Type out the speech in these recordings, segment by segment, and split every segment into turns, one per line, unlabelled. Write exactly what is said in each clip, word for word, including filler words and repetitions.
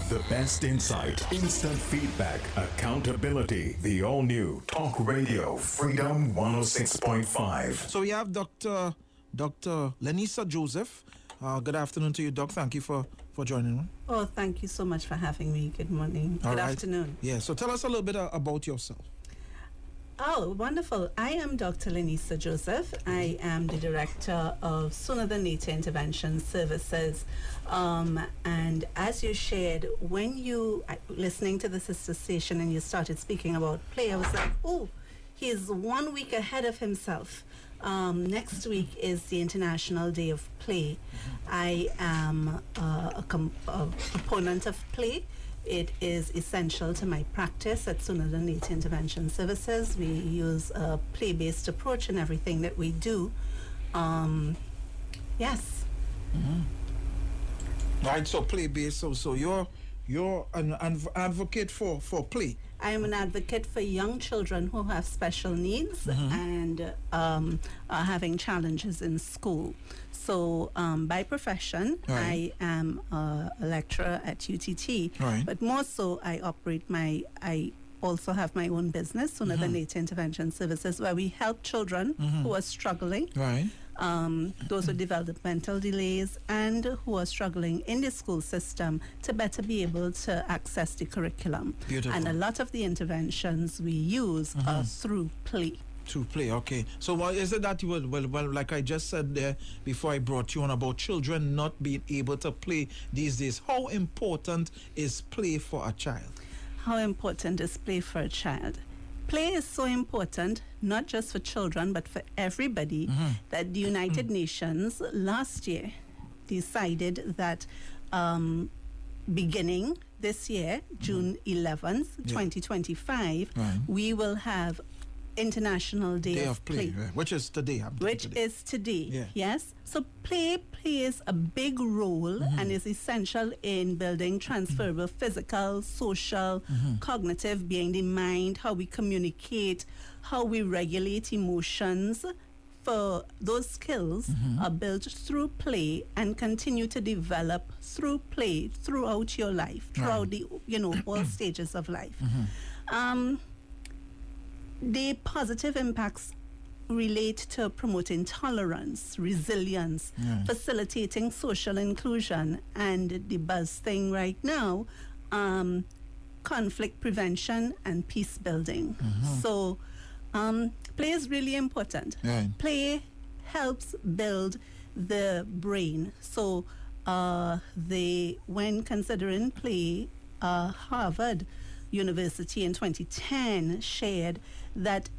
The best insight, instant feedback, accountability. The all-new Talk Radio Freedom one oh six point five.
So we have Doctor Doctor Lenisa Joseph. Uh, good afternoon to you, Doc. Thank you for, for joining me.
Oh, thank you so much for having me. Good morning.
All
Good
right.
afternoon.
Yeah, so tell us a little bit uh, about yourself.
Oh, wonderful. I am Doctor Lenisa Joseph. I am the Director of Sooner Than Later Intervention Services. Um, and as you shared, when you, uh, listening to the sister station and you started speaking about play, I was like, oh, he's one week ahead of himself. Um, next week is the International Day of Play. I am uh, a, com- a proponent of play. It is essential to my practice at Sooner Than Later Intervention Services. We use a play-based approach in everything that we do. Um, yes.
Mm-hmm. Right, so play-based. So, so you're you're an adv- advocate for, for play.
I am an advocate for young children who have special needs mm-hmm. and um, are having challenges in school. So um, by profession, right. I am uh, a lecturer at U T T,
right.
but more so I operate my, I also have my own business, Sooner mm-hmm. Than Later Intervention Services, where we help children
mm-hmm.
who are struggling,
right.
um, those with developmental delays, and who are struggling in the school system to better be able to access the curriculum.
Beautiful.
And a lot of the interventions we use mm-hmm. are through play.
To play, okay. So what is it that you will, well, well, like I just said there before I brought you on about children not being able to play these days, how important is play for a child?
How important is play for a child? Play is so important, not just for children, but for everybody, mm-hmm. that the United mm-hmm. Nations last year decided that um, beginning this year, mm-hmm. June eleventh, yeah. twenty twenty-five, right. we will have International Day,
Day
of,
of Play,
play
right. which is today.
Which
today.
is today,
yeah.
yes. So play plays a big role mm-hmm. and is essential in building transferable mm-hmm. physical, social, mm-hmm. cognitive, being the mind, how we communicate, how we regulate emotions. For those skills mm-hmm. are built through play and continue to develop through play throughout your life, throughout right. the, you know, all stages of life. Mm-hmm. Um, The positive impacts relate to promoting tolerance, resilience, yeah. facilitating social inclusion, and the buzz thing right now, um, conflict prevention and peace building. Mm-hmm. So um, play is really important.
Yeah.
Play helps build the brain. So uh, they, when considering play, uh, Harvard University in twenty ten shared that,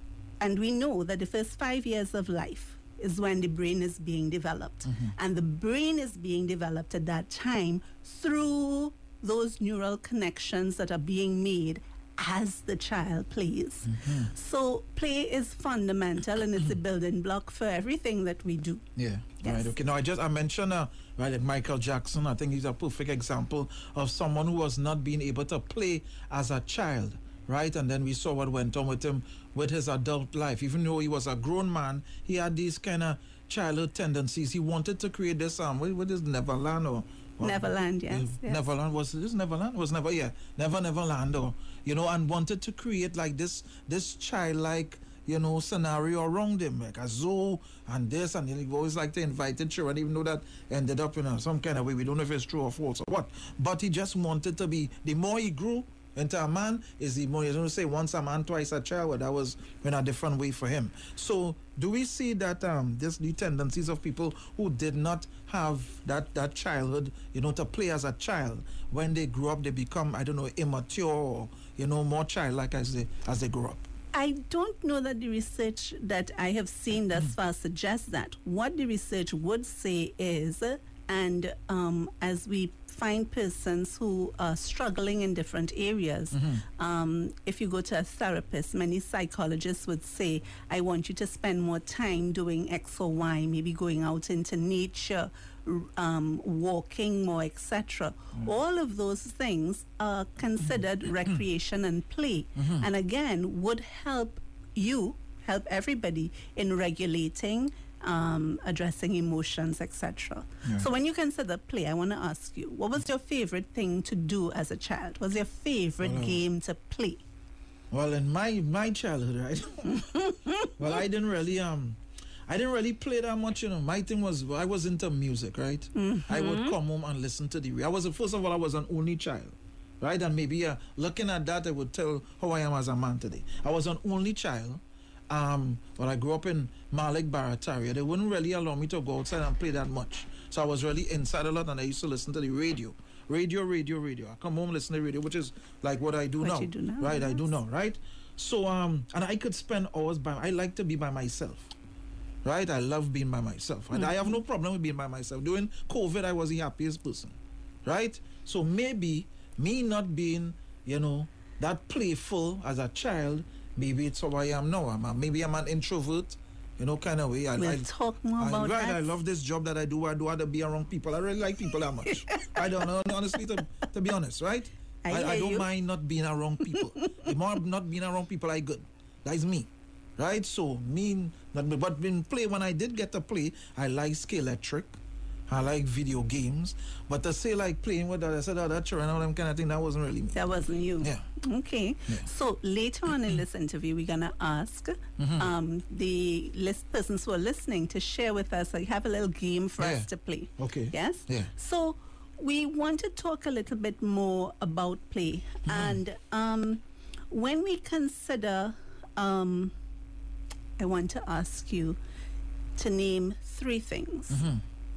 and we know that the first five years of life is when the brain is being developed. Mm-hmm. And the brain is being developed at that time through those neural connections that are being made as the child plays. Mm-hmm. So play is fundamental and it's a building block for everything that we do.
Yeah, yes. Right, okay. Now, I just, I mentioned, uh, right, that Michael Jackson, I think he's a perfect example of someone who was not being able to play as a child, right? And then we saw what went on with him with his adult life. Even though he was a grown man, he had these kind of childhood tendencies. He wanted to create this, um, what, what is Neverland or... Well,
Neverland, yes, yes.
Neverland was this Neverland was never yeah never Neverland or you know and wanted to create like this this childlike you know scenario around him like a zoo and this and he always like to invite the children even though that ended up in you know, some kind of way we don't know if it's true or false or what but he just wanted to be the more he grew into a man is the more, you don't say once a man, twice a child, well, that was in a different way for him. So do we see that um, there's the tendencies of people who did not have that, that childhood, you know, to play as a child, when they grew up, they become, I don't know, immature or, you know, more childlike as they, as they grow up?
I don't know that the research that I have seen thus mm. far suggests that. What the research would say is, and um, as we find persons who are struggling in different areas. Mm-hmm. Um, if you go to a therapist, many psychologists would say, I want you to spend more time doing X or Y, maybe going out into nature, um, walking more, et cetera. Mm-hmm. All of those things are considered mm-hmm. recreation and play, mm-hmm. and again, would help you, help everybody in regulating um, addressing emotions, et cetera.
Yeah.
So when you consider play, I want to ask you, what was your favorite thing to do as a child? What was your favorite
Well,
game to play?
Well, in my my childhood, right? Well, I didn't really um, I didn't really play that much. You know, my thing was I was into music, right?
Mm-hmm.
I would come home and listen to the. I was first of all, I was an only child, right? And maybe uh, looking at that, I would tell how I am as a man today. I was an only child. Um, when I grew up in Malik Barataria, they wouldn't really allow me to go outside and play that much. So I was really inside a lot, and I used to listen to the radio. Radio, radio, radio. I come home, listen to radio, which is like what I do
What
now.
you do now,
Right, I do
yes.
now, right? So, um, and I could spend hours by, I like to be by myself, right? I love being by myself. And I have no problem with being by myself. During COVID, I was the happiest person, right? So maybe me not being, you know, that playful as a child, maybe it's how I am now. I'm a, maybe I'm an introvert, you know, kind of way. I,
We'll
I,
talk more
I,
about
right,
that.
I love this job that I do. I do want to be around people. I really like people that much. I don't know, honestly, to, to be honest, right?
I
I, I
hear
don't
you.
mind not being around people. The more not being around people, I good. That is me, right? So me, not, but in play, when I did get to play, I like Scalextric. I like video games. But to say like playing with that, I said, oh, that children, all them kind of thing, that wasn't really me.
That wasn't you.
Yeah.
Okay.
Yeah.
So later on in this interview, we're going to ask
Mm-hmm.
um, the list persons who are listening to share with us. I have a little game for
Yeah.
us to play.
Okay.
Yes?
Yeah.
So we want to talk a little bit more about play.
Mm-hmm.
And um, when we consider, um, I want to ask you to name three things.
Mm-hmm.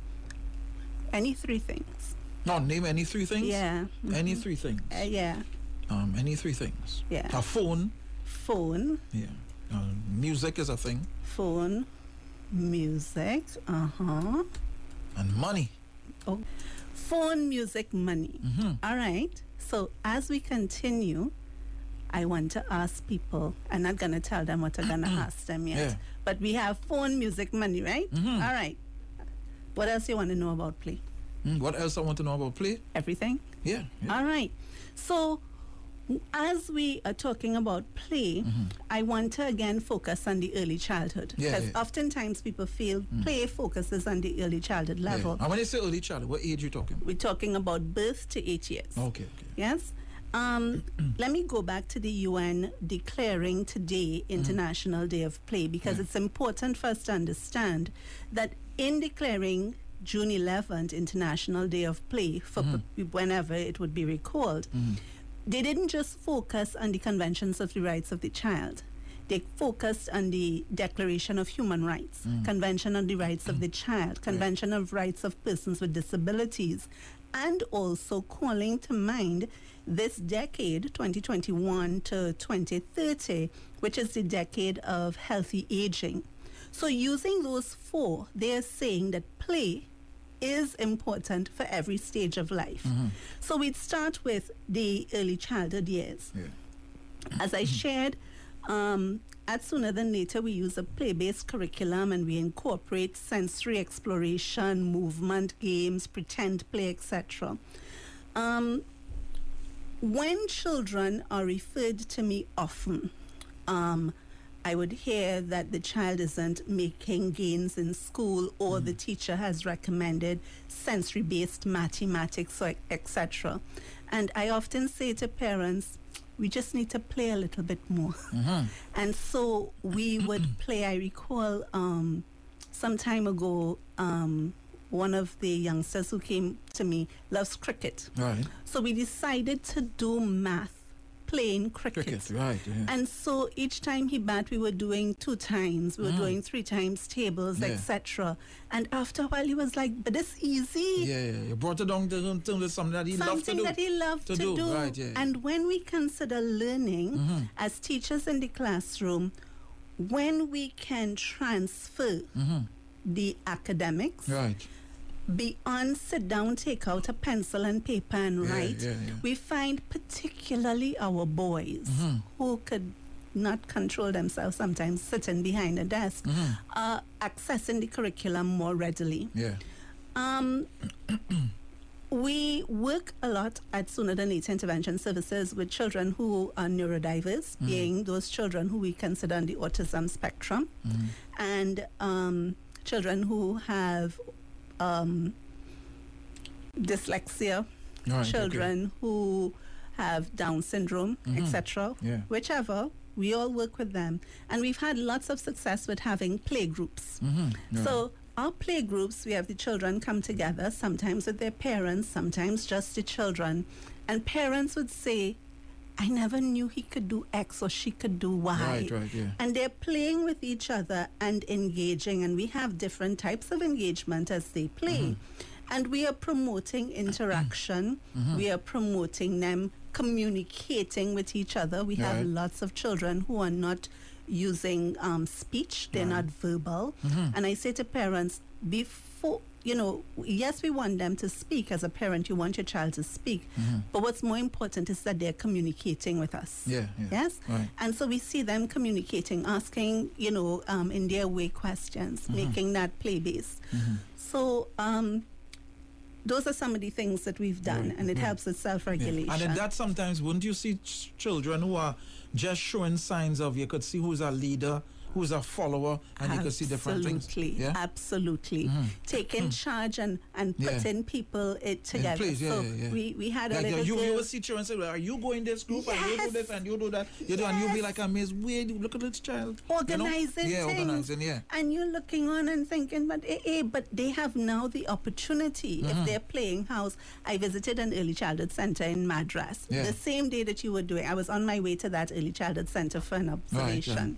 Any three things.
No, name any three things?
Yeah.
Any three things?
Uh, yeah.
Um, any three things?
Yeah.
A phone.
Phone.
Yeah. Um, music is a thing.
Phone. Music. Uh-huh.
And money.
Oh. Phone, music, money.
Mm-hmm.
All right. So as we continue, I want to ask people, I'm not going to tell them what I'm going to ask them yet.
Yeah.
But we have phone, music, money, right?
Mhm.
All right. What else you want to know about play?
Mm, what else I want to know about play?
Everything?
Yeah. yeah.
All right. So as we are talking about play, I want to again focus on the early childhood.
Yeah,
Because
yeah.
oftentimes people feel play focuses on the early childhood level.
Yeah. And when you say early childhood, what age you talking?
We're talking about birth to eight years.
Okay, okay.
Yes? Um, let me go back to the U N declaring today International Day of Play, because
Yeah.
it's important for us to understand that in declaring June eleventh International Day of Play, for p- whenever it would be recalled, they didn't just focus on the conventions of the rights of the child. They focused on the Declaration of Human Rights, Convention on the Rights of the Child, Convention of Rights of Persons with Disabilities, and also calling to mind this decade, twenty twenty-one to twenty thirty, which is the decade of healthy aging. So using those four, they're saying that play is important for every stage of life. So we'd start with the early childhood years.
Yeah.
As I shared, um, at Sooner Than Later, we use a play-based curriculum and we incorporate sensory exploration, movement, games, pretend play, et cetera. Um, when children are referred to me often, um, I would hear that the child isn't making gains in school, or the teacher has recommended sensory-based mathematics, or et cetera. And I often say to parents, we just need to play a little bit more. And so we would play. I recall um, some time ago, um, one of the youngsters who came to me loves cricket.
Right.
So we decided to do math playing cricket.
Cricket, right. Yeah.
And so each time he bat, we were doing two times, we were doing three times tables,
Yeah.
et cetera. And after a while, he was like, "But it's easy."
yeah, yeah. You brought it down to, to something that he loved to
Something
do.
that he loved
To
to,
do,
do.
right, yeah.
And when we consider learning as teachers in the classroom, when we can transfer the academics
Right.
beyond sit down, take out a pencil and paper and
Yeah,
write,
yeah, yeah.
we find particularly our boys who could not control themselves, sometimes sitting behind a desk, are accessing the curriculum more readily.
Yeah.
Um, we work a lot at Sooner Than Later Intervention Services with children who are neurodiverse, being those children who we consider on the autism spectrum. And um, children who have um, dyslexia,
Right,
children
okay.
who have Down syndrome,
Mhm.
et cetera.
Yeah.
Whichever, we all work with them. And we've had lots of success with having play groups.
Mhm. Right.
So our play groups, we have the children come together, sometimes with their parents, sometimes just the children. And parents would say, I never knew he could do X or she could do Y.
Right, right, yeah.
And they're playing with each other and engaging. And we have different types of engagement as they play.
Mm-hmm.
And we are promoting interaction.
Mm-hmm.
We are promoting them communicating with each other. We have
Right.
lots of children who are not using um, speech. They're
Right.
not verbal.
Mhm.
And I say to parents, before, you know, yes, we want them to speak. As a parent, you want your child to speak.
Mhm.
But what's more important is that they're communicating with us.
Yeah, yeah.
Yes?
Right.
And so we see them communicating, asking, you know, um, in their way questions,
Mm-hmm.
making that play-based. So um, those are some of the things that we've done,
Right,
and it
right.
helps with
Yeah.
self-regulation.
And in that sometimes, wouldn't you see ch- children who are just showing signs of, you could see who's a leader, who's a follower, and you could see different things.
Absolutely,
Yeah?
absolutely. Taking charge and, and
Yeah.
putting people it together.
place, yeah,
so
yeah, yeah.
We, we had a
Like uh,
little
you, you
girl-
will see children say, well, are you going this group and you do
Yes.
this and you do that, you do, and you'll be
Yes.
like amazed. Wait, look at this child. you know?
organizing
Yeah,
things.
organizing, yeah.
And you're looking on and thinking, but eh, eh, but they have now the opportunity.
Mm-hmm.
If they're playing house, I visited an early childhood center in Madras.
Yeah.
The same day that you were doing, I was on my way to that early childhood center for an observation.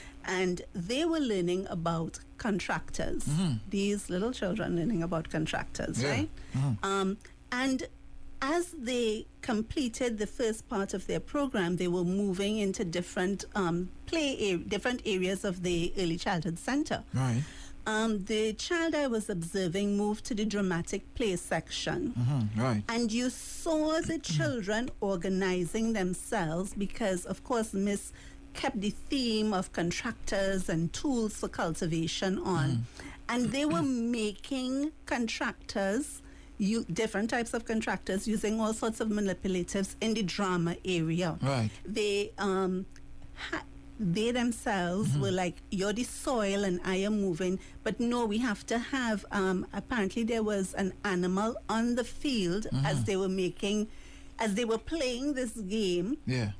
And they were learning about contractors. These little children learning about contractors,
Mm-hmm. Yeah.
right?
Mhm.
Um, and as they completed the first part of their program, they were moving into different um, play ar- different areas of the early childhood center.
Right.
Um, the child I was observing moved to the dramatic play section.
Mhm. Right.
And you saw the children organizing themselves because, of course, Miss kept the theme of contractors and tools for cultivation on. And they were making contractors, you, different types of contractors, using all sorts of manipulatives in the drama area.
Right.
They um, ha- they themselves were like, you're the soil and I am moving. But no, we have to have, um, apparently there was an animal on the field as they were making, as they were playing this game,
Yeah.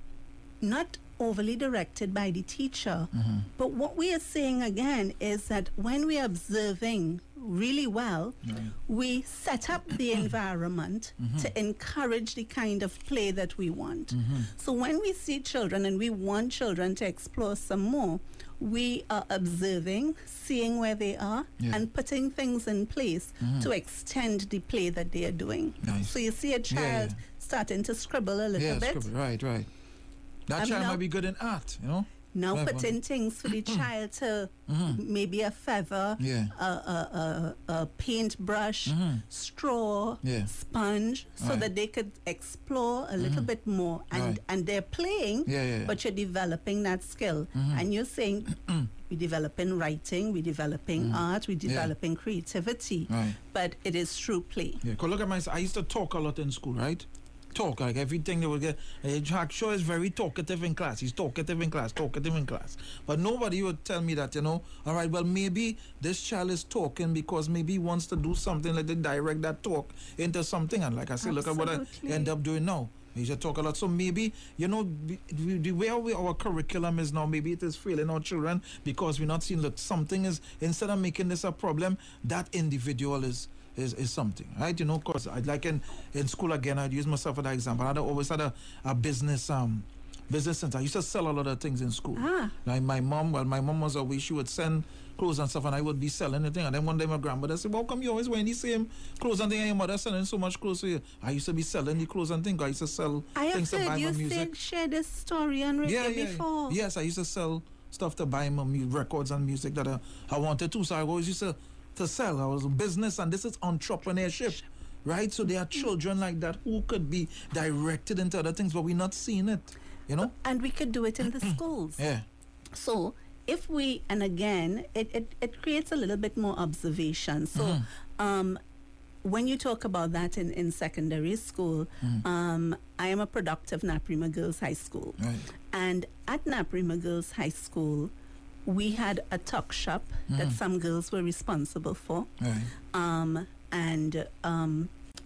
not overly directed by the teacher. But what we are saying again is that when we are observing really well, we set up the environment to encourage the kind of play that we want. So when we see children and we want children to explore some more, we are observing, seeing where they are,
Yeah.
and putting things in place to extend the play that they are doing.
Nice.
So you see a child
yeah.
starting to scribble a little
Yeah,
bit.
scribble. Right, right. That
I'm
child
now-
might be good in art, you know?
Now
Right,
putting things for the child to maybe a feather,
Yeah.
a, a, a, a paintbrush, straw,
Yeah.
sponge, so
Right.
that they could explore a little bit more. And,
Right.
and they're playing,
Yeah, yeah, yeah.
but you're developing that skill. And you're saying, we're developing writing, we're developing art, we're developing creativity.
Right.
But it is through play.
Yeah, cause look at my, I used to talk a lot in school, right? Talk, like everything they would get. Uh, Jack Shaw is very talkative in class. He's talkative in class, talkative in class. But nobody would tell me that, you know, all right, well, maybe this child is talking because maybe he wants to do something, like they direct that talk into something. And like I said, look at what I
Absolutely.
end up doing now. He should talk a lot. So maybe, you know, the, the way we, our curriculum is now, maybe it is failing our children because we're not seeing, look, something is, instead of making this a problem, that individual is, is, is something, right? You know, because I like in, in school again, I'd use myself as an example. I always had a, a business um business center. I used to sell a lot of things in school.
Ah.
Like my mom, well, my mom was away, she would send clothes and stuff, and I would be selling the thing. And then one day my grandmother said, "Well, come you always wearing the same clothes and thing, and your mother selling so much clothes for you?" I used to be selling the clothes and things. I used to sell
I have
things to buy
heard
my
you
music.
say, share this story on radio
Yeah, yeah.
before.
Yes, I used to sell stuff to buy my mu- records and music that I, I wanted to. So I always used to, to sell. I was a business, and this is entrepreneurship, right? So there are children like that who could be directed into other things, but we're not seeing it, you know?
And we could do it in the schools.
Yeah.
So if we, and again, it, it, it creates a little bit more observation. So um, when you talk about that in, in secondary school, um, I am a product of Naprima Girls High School.
Right.
And at Naprima Girls High School, we had a tuck shop mm-hmm. that some girls were responsible for.
Right.
Um, and um,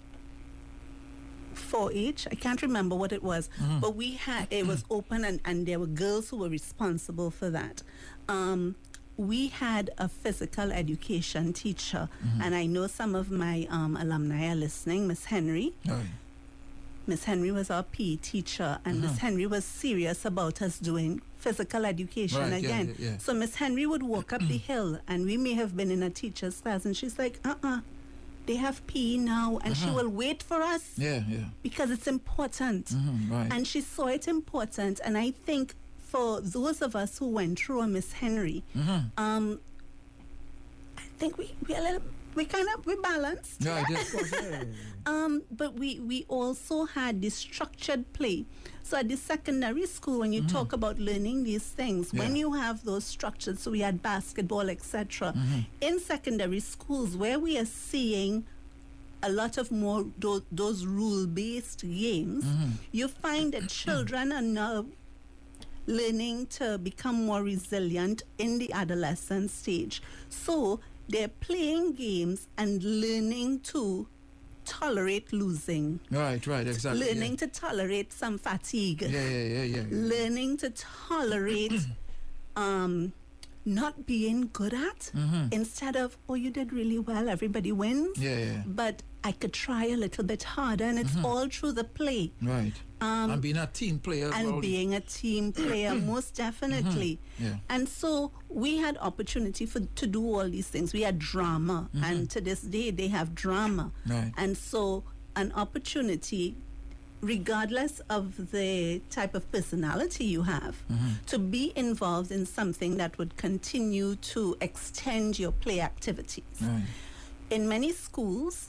four H, I can't remember what it was, mm-hmm. but we had, it was open and, and there were girls who were responsible for that. Um, we had a physical education teacher, mm-hmm. and I know some of my um, alumni are listening, Miss Henry.
Right.
Miss Henry was our P E teacher, and Miss mm-hmm. Henry was serious about us doing physical education
right,
again.
Yeah, yeah.
So Miss Henry would walk up the hill, and we may have been in a teacher's class, and she's like, uh-uh, they have P E now, and uh-huh. she will wait for us.
Yeah, yeah.
Because it's important.
Mm-hmm, right.
And she saw it important, and I think for those of us who went through a Miss Henry,
mm-hmm.
um, I think we, we a little we kind of we balanced.
Yeah, I did.
um, but we we also had this structured play. So at the secondary school, when you mm-hmm. talk about learning these things,
yeah.
when you have those structures, so we had basketball, et cetera.
Mm-hmm.
In secondary schools, where we are seeing a lot of more those, those rule-based games,
mm-hmm.
you find that children are now learning to become more resilient in the adolescent stage. So they're playing games and learning to tolerate losing.
Right, right, exactly.
Learning
yeah.
to tolerate some fatigue.
Yeah, yeah, yeah, yeah. yeah.
Learning to tolerate um, not being good at,
mm-hmm.
instead of, oh, you did really well, everybody wins.
Yeah, yeah.
But I could try a little bit harder, and it's
mm-hmm.
all through the play.
Right.
Um,
and being a team player.
And
well.
being a team player, most definitely.
Mm-hmm. Yeah.
And so we had opportunity for to do all these things. We had drama,
mm-hmm.
and to this day they have drama.
Right.
And so an opportunity, regardless of the type of personality you have,
mm-hmm.
to be involved in something that would continue to extend your play activities.
Right.
In many schools,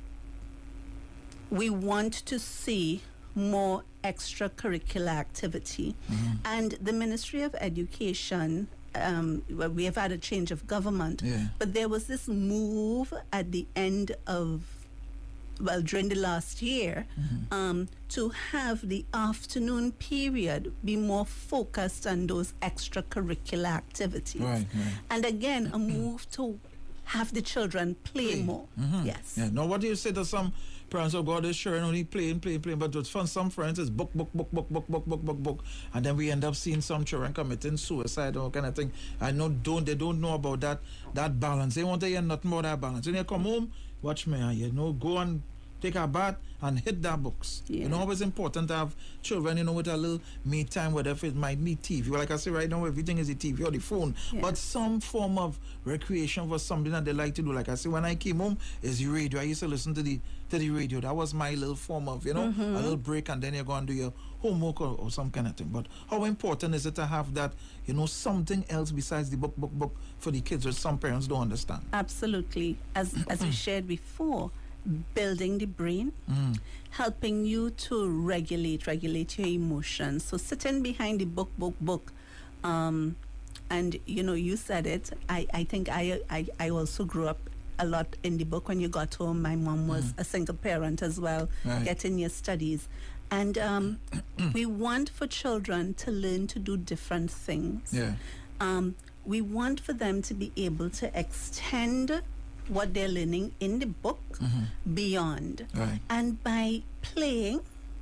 we want to see more extracurricular activity.
Mm-hmm.
And the Ministry of Education, um, well, we have had a change of government,
yeah.
but there was this move at the end of, well, during the last year,
mm-hmm.
um, to have the afternoon period be more focused on those extracurricular activities.
Right, right.
And again, a move to have the children play, play. more.
Mm-hmm.
Yes.
Yeah. Now, what do you say to some parents of God is sharing only playing, playing, playing, but with fun, some friends it's book, book, book, book, book, book, book, book, book, and then we end up seeing some children committing suicide or kind of thing. I know don't they don't know about that that balance. They want to hear nothing about that balance. When you come home, watch me, you know, go and take a bath and hit that books.
Yeah.
You know, it's important to have children, you know, with a little me time, whatever it might be, T V. Well, like I say right now, everything is the T V or the phone.
Yeah.
But some form of recreation for something that they like to do. Like I say, when I came home, is the radio. I used to listen to the to the radio. That was my little form of, you know,
mm-hmm.
a little break, and then you go and do your homework or, or some kind of thing. But how important is it to have that, you know, something else besides the book, book, book for the kids, which some parents don't understand?
Absolutely. As as we shared before, building the brain,
mm.
helping you to regulate, regulate your emotions. So sitting behind the book, book, book, um, and you know, you said it. I, I think I, I I also grew up a lot in the book. When you got home, my mom was
mm.
a single parent as well,
right.
getting your studies. And um, we want for children to learn to do different things.
Yeah.
Um, we want for them to be able to extend what they're learning in the book
mm-hmm.
beyond.
Right.
And by playing,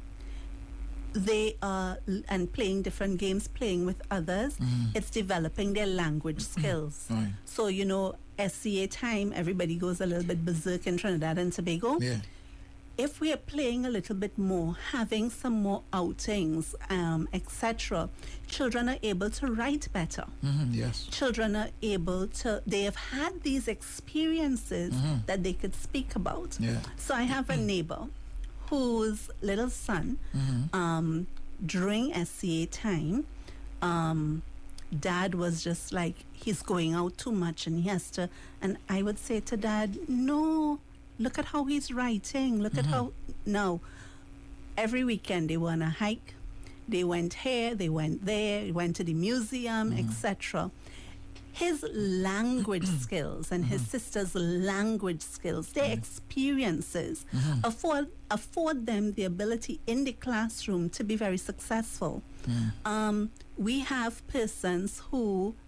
they are, and playing different games, playing with others,
mm-hmm.
it's developing their language skills.
Right.
So, you know, S C A time, everybody goes a little bit berserk in Trinidad and Tobago.
Yeah.
If we are playing a little bit more, having some more outings, um, et cetera, children are able to write better.
Mm-hmm. Yes.
Children are able to, they have had these experiences
mm-hmm.
that they could speak about.
Yeah.
So I have a neighbor whose little son,
mm-hmm.
um, during S C A time, um, dad was just like, he's going out too much and he has to, and I would say to dad, no, look at how he's writing. Look mm-hmm. at how, no. Every weekend they were on a hike. They went here, they went there, went to the museum, mm-hmm. et cetera. His language skills and mm-hmm. his sister's language skills, their mm-hmm. experiences, mm-hmm. afford afford them the ability in the classroom to be very successful.
Mm-hmm.
Um, we have persons who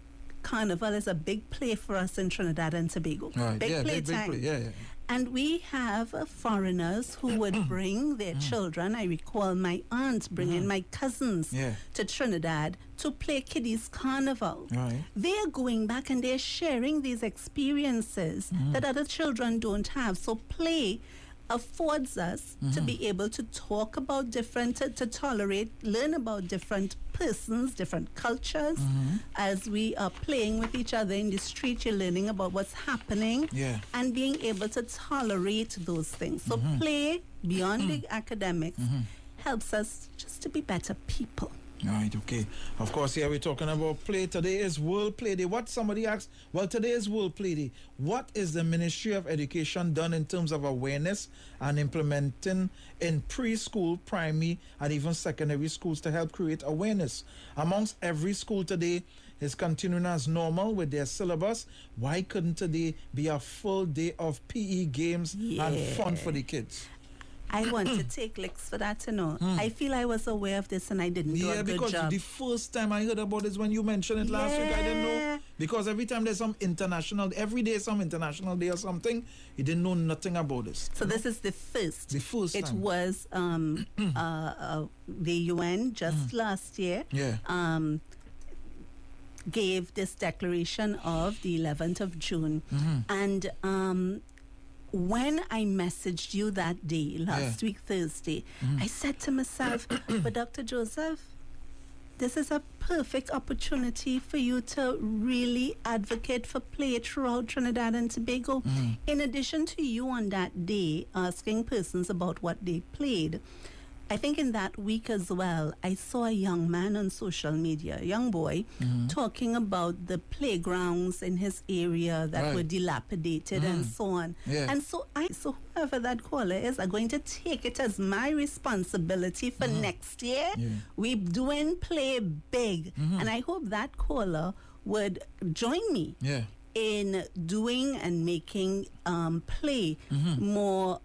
Carnival is a big play for us in Trinidad and Tobago.
Right.
Big
yeah,
play
big, big
time.
play. Yeah, yeah.
And we have uh, foreigners who would bring their children. I recall my aunt bringing my cousins
Yeah.
to Trinidad to play Kiddies Carnival.
Right.
They're going back and they're sharing these experiences that other children don't have. So play affords us to be able to talk about different, to, to tolerate, learn about different persons, different cultures. As we are playing with each other in the street, you're learning about what's happening
Yeah.
and being able to tolerate those things. So play beyond the academics helps us just to be better people.
Right, okay. Of course, here we're talking about play. Today is World Play Day. What somebody asked, well, today is World Play Day. What is the Ministry of Education done in terms of awareness and implementing in preschool, primary, and even secondary schools to help create awareness? Amongst every school today is continuing as normal with their syllabus. Why couldn't today be a full day of P E games and fun for the kids?
I want to take licks for that, you know. I feel I was aware of this and I didn't do
Yeah,
a good
because
job.
the first time I heard about this when you mentioned it last week, I didn't know.
Yeah.
Because every time there's some international, every day some international day or something, you didn't know nothing about this.
So this is the first.
The first
It
time.
was um, uh, uh, the U N just last year
Yeah.
um, gave this declaration of the eleventh of June. And um, when I messaged you that day, last
Yeah.
week, Thursday, I said to myself, but Doctor Joseph, this is a perfect opportunity for you to really advocate for play throughout Trinidad and Tobago. In addition to you on that day asking persons about what they played, I think in that week as well, I saw a young man on social media, a young boy, talking about the playgrounds in his area that
Right.
were dilapidated and so on.
Yeah.
And so I, so whoever that caller is, are going to take it as my responsibility for next year.
Yeah.
We're doing play big. And I hope that caller would join me
Yeah.
in doing and making um, play more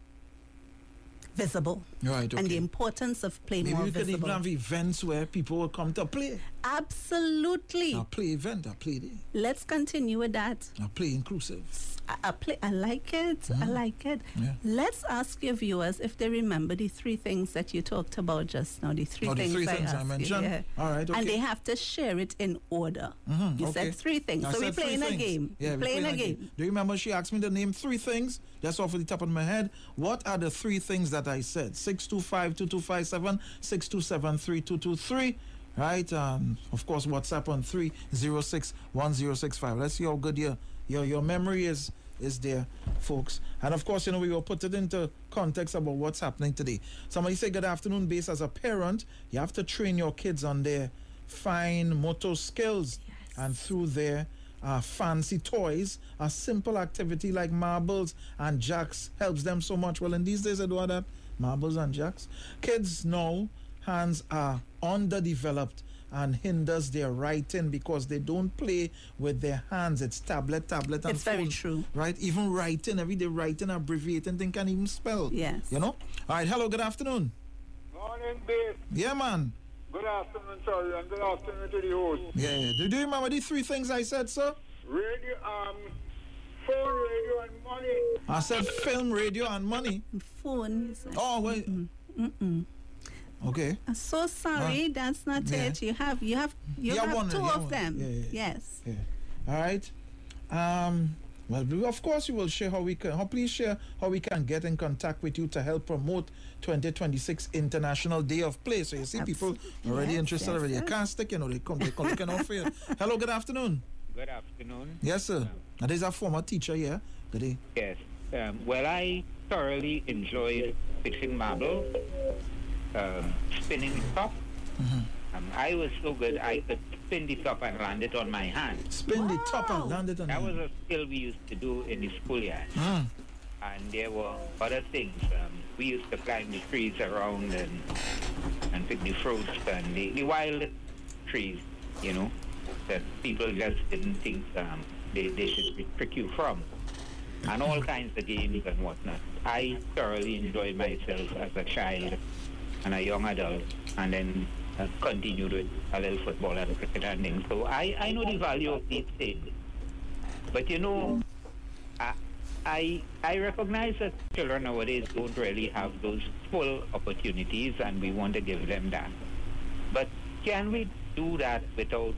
visible.
Right,
And the
okay.
importance of play
Maybe
more
we could even
visible.
have events where people will come to play.
Absolutely.
A play event, a play day,
Let's continue with that.
a play inclusive.
I, I, play, I like it. I like it.
Yeah.
Let's ask your viewers if they remember the three things that you talked about just now. The three
Oh, the
things
three
I
things I
asked
mentioned?
You, yeah.
All right,
And
okay.
they have to share it in order.
Mhm,
You
okay.
said three things.
I
so we're
said three
playing a
things.
game.
Yeah,
we're
we're
playing a game.
Do you remember she asked me to name three things? That's off the top of my head. What are the three things that I said? six two five, two two five seven, six two seven, three two two three. Right? Um, of course, WhatsApp on three zero six one zero six five. Let's see how good your, your, your memory is, is there, folks. And of course, you know, we will put it into context about what's happening today. Somebody say, good afternoon, base. As a parent, you have to train your kids on their fine motor skills. And through their uh, fancy toys, a simple activity like marbles and jacks helps them so much. Well, in these days, I do all that, marbles and jacks. Kids now, hands are underdeveloped and hinders their writing because they don't play with their hands. It's tablet, tablet, and
It's very
phone,
true.
Right? Even writing, every day writing, abbreviating, they can't even spell.
Yes.
You know? All right, hello, good afternoon.
Morning, Dave.
Yeah, man.
Good afternoon, sorry, and good afternoon to the host.
Yeah, yeah. Do, do you remember the three things I said, sir?
Radio, um, phone, radio, and money.
I said film, radio, and money.
Phone. is like-
Oh, wait. Okay.
I'm so sorry, that's not
Yeah.
it. You have you have you
Yeah,
have
one,
two
yeah,
of
one.
them.
Yeah, yeah, yeah.
Yes.
Yeah. All right. Um. Well, we- of course, we will share how we can. How please share how we can get in contact with you to help promote twenty twenty-six International Day of Play. So you see, people
Absolutely.
already
Yes,
interested
yes,
already. You
yes.
can't stick, you know. They come, they come looking out for you. Hello, good afternoon.
Good afternoon.
Yes, sir. Now, there's a former teacher here. Good day.
Yes. Um, well, I thoroughly enjoyed fixing marble, um, spinning the top. Um, I was so good I could spin the top and land it on my hand.
Spin the top and land it on
That
the-
was a skill we used to do in the schoolyard.
Mm.
And there were other things. Um, we used to climb the trees around and and pick the fruits and the, the wild trees, you know, that people just didn't think um, they, they should trick you from. And all kinds of games and whatnot. I thoroughly enjoyed myself as a child and a young adult. And then uh, continued with a little football and cricket and things. So I, I know the value of these things. But you know, I, I I recognize that children nowadays don't really have those full opportunities, and we want to give them that. But can we do that without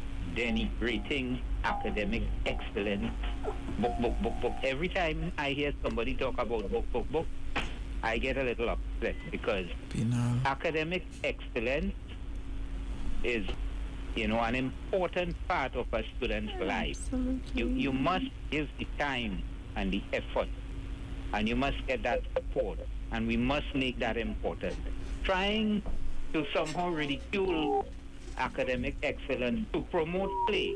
denigrating academic excellence? Book, book, book, book. Every time I hear somebody talk about book, book, book, I get a little upset because
Penal.
academic excellence is, you know, an important part of a student's life.
Absolutely.
You you must give the time and the effort, and you must get that support, and we must make that important. Trying to somehow ridicule academic excellence to promote play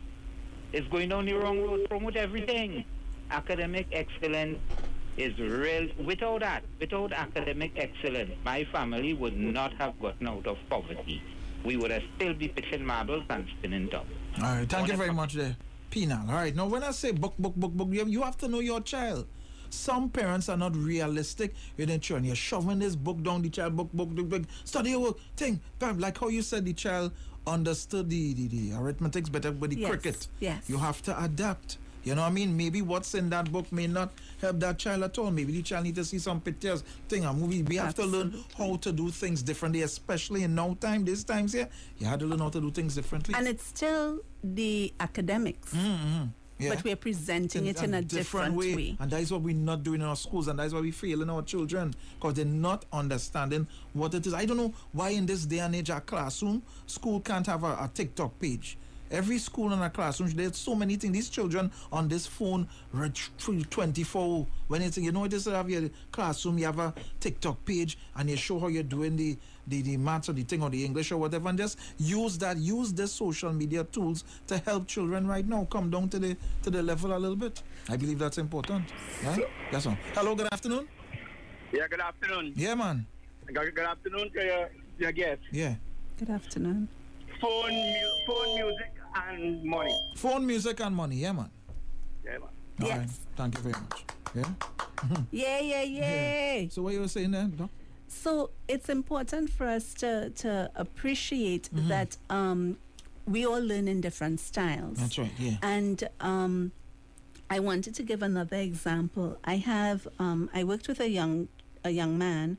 is going down the wrong road. Promote everything. Academic excellence is real. Without that, without academic excellence, my family would not have gotten out of poverty. We would have still be pitching marbles and spinning top.
All right, thank you very much there. Penal. All right, now when I say book, book, book, book, you, you have to know your child. Some parents are not realistic with their children. You're shoving this book down the child, book, book, book, book, study your work, thing. Bam, like how you said the child understood the, the, the arithmetics better with the
Yes,
cricket.
yes.
You have to adapt. You know what I mean? Maybe what's in that book may not help that child at all. Maybe the child needs to see some pictures, thing, a movie. We have to learn how to do things differently, especially in now time, these times here. You had to learn how to do things differently.
And it's still the academics,
Mm-hmm. Yeah.
but we're presenting it in a different, way.
And that is what we're not doing in our schools, and that is why we fail in our children, because they're not understanding what it is. I don't know why in this day and age, our classroom, school can't have a, a TikTok page. Every school in a classroom, there's so many things. These children on this phone, twenty-four, when it's, you know, just have your classroom, you have a TikTok page, and you show how you're doing the, the, the maths or the thing or the English or whatever, and just use that, use the social media tools to help children right now come down to the to the level a little bit. I believe that's important. Yeah? That's all. Hello, good afternoon.
Yeah, good afternoon.
Yeah, man.
Good, good afternoon to your, your guest.
Yeah.
Good afternoon.
Phone, mu- phone music and money.
Phone, music, and money. Yeah, man.
Yeah, man.
All
Yes.
right. Thank you very much. Yeah.
Yeah, yeah, yeah.
So what you were saying there, Doc?
So it's important for us to, to appreciate that um, we all learn in different styles.
That's right. Yeah.
And um, I wanted to give another example. I have um, I worked with a young a young man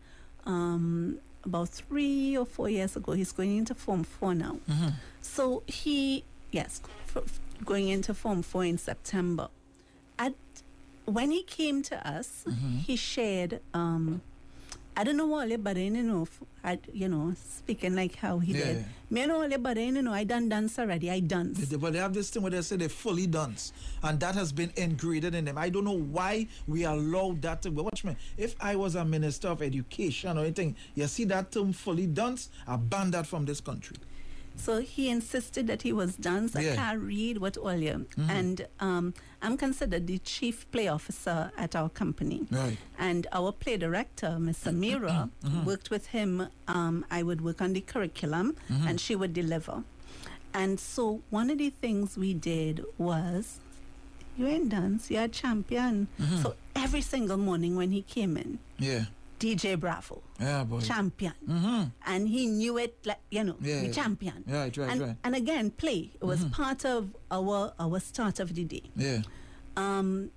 um, about three or four years ago. He's going into Form Four now.
Mm-hmm.
So he yes, f- f- going into Form Four in September. At when he came to us,
Mm-hmm.
he shared. Um, I don't know all but I know, f- I, you know, speaking like how he
Yeah,
did.
yeah.
Me know all but I know, I done dance already. I dance.
They- But they have this thing where they say they're fully dance, and that has been ingrained in them. I don't know why we allow that to. But watch me. If I was a minister of education or anything, you see that term fully dance, I ban that from this country.
So he insisted that he was dance. I
Yeah.
can't read what all you. And um, I'm considered the chief play officer at our company.
Right.
And our play director, Miss Amira, worked with him. Um, I would work on the curriculum and she would deliver. And so one of the things we did was, you ain't dance, you're a champion. So every single morning when he came in,
Yeah.
D J Bravo,
Yeah, boy.
champion.
Mm-hmm.
And he knew it, like, you know,
Yeah,
the
yeah.
champion.
Right, right,
and,
right.
and again, play. It was part of our our start of the day.
Yeah.
Um,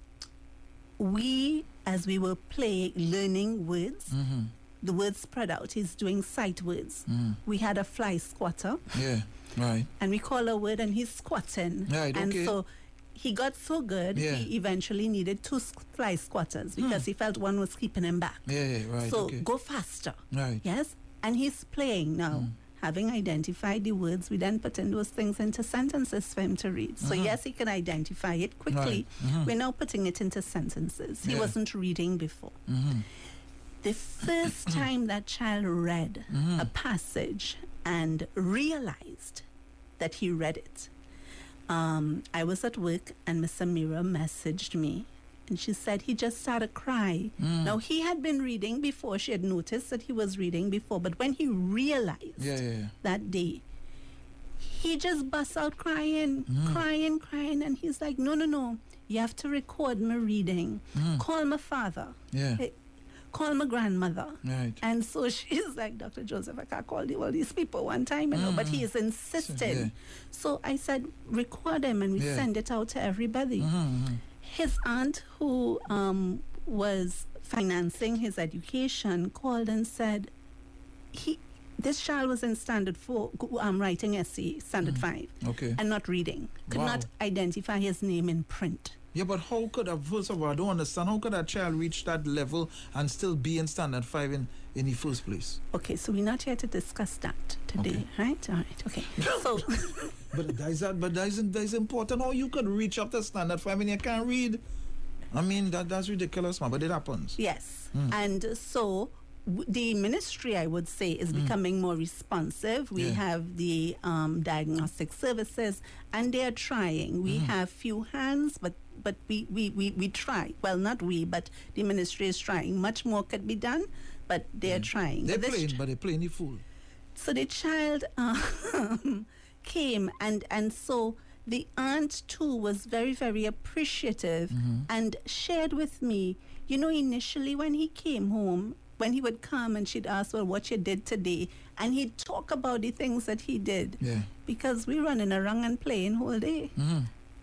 we, as we were playing, learning words,
Mm-hmm.
the words spread out. He's doing sight words.
Mm.
We had a fly squatter,
Yeah. Right.
and we call a word, and he's squatting.
Right,
and
okay.
so he got so good,
Yeah.
he eventually needed two s- fly squatters because he felt one was keeping him back.
Yeah, yeah, right.
so
okay.
go faster.
Right.
Yes, and he's playing now. Having identified the words, we then put in those things into sentences for him to read. So yes, he can identify it quickly.
Right.
We're now putting it into sentences. He
Yeah.
wasn't reading before.
Mm-hmm.
The first time that child read a passage and realized that he read it, um, I was at work and Miss Amira messaged me. And she said he just started crying. Now, he had been reading before. She had noticed that he was reading before. But when he realized
Yeah, yeah, yeah.
that day, he just busts out crying, crying, crying. And he's like, no, no, no. You have to record me reading. Call my father.
Yeah.
Eh, call my grandmother.
Right.
And so she's like, Doctor Joseph, I can't call the- all these people one time, you know, but he is insisting.
Yeah.
So I said, record him, and we
Yeah.
send it out to everybody.
Mm-hmm.
His aunt, who um, was financing his education, called and said, he this child was in standard four, um, writing essay, standard five,
Okay.
and not reading. Could
Wow.
not identify his name in print.
Yeah, but how could a first of all, I don't understand, how could a child reach that level and still be in standard five in, in the first place?
Okay, so we're not here to discuss that today,
Okay.
right? All right, okay. So,
But that is that, but that is, that is important. How you could reach up to standard five and you can't read? I mean, that that's ridiculous, man, but it happens.
yes. And so w- the ministry, I would say, is becoming more responsive. We
Yeah.
have the um, diagnostic services, and they're trying. We have few hands, but but we, we, we, we try. Well, not we, but the ministry is trying. Much more could be done, but they're trying.
They're
But this
playing,
ch-
but they're playing the fool.
So the child um, came, and, and so the aunt too was very, very appreciative and shared with me, you know, initially when he came home, when he would come and she'd ask, well, what you did today, and he'd talk about the things that he did,
Yeah.
because we running around and playing whole day.
Mm-hmm.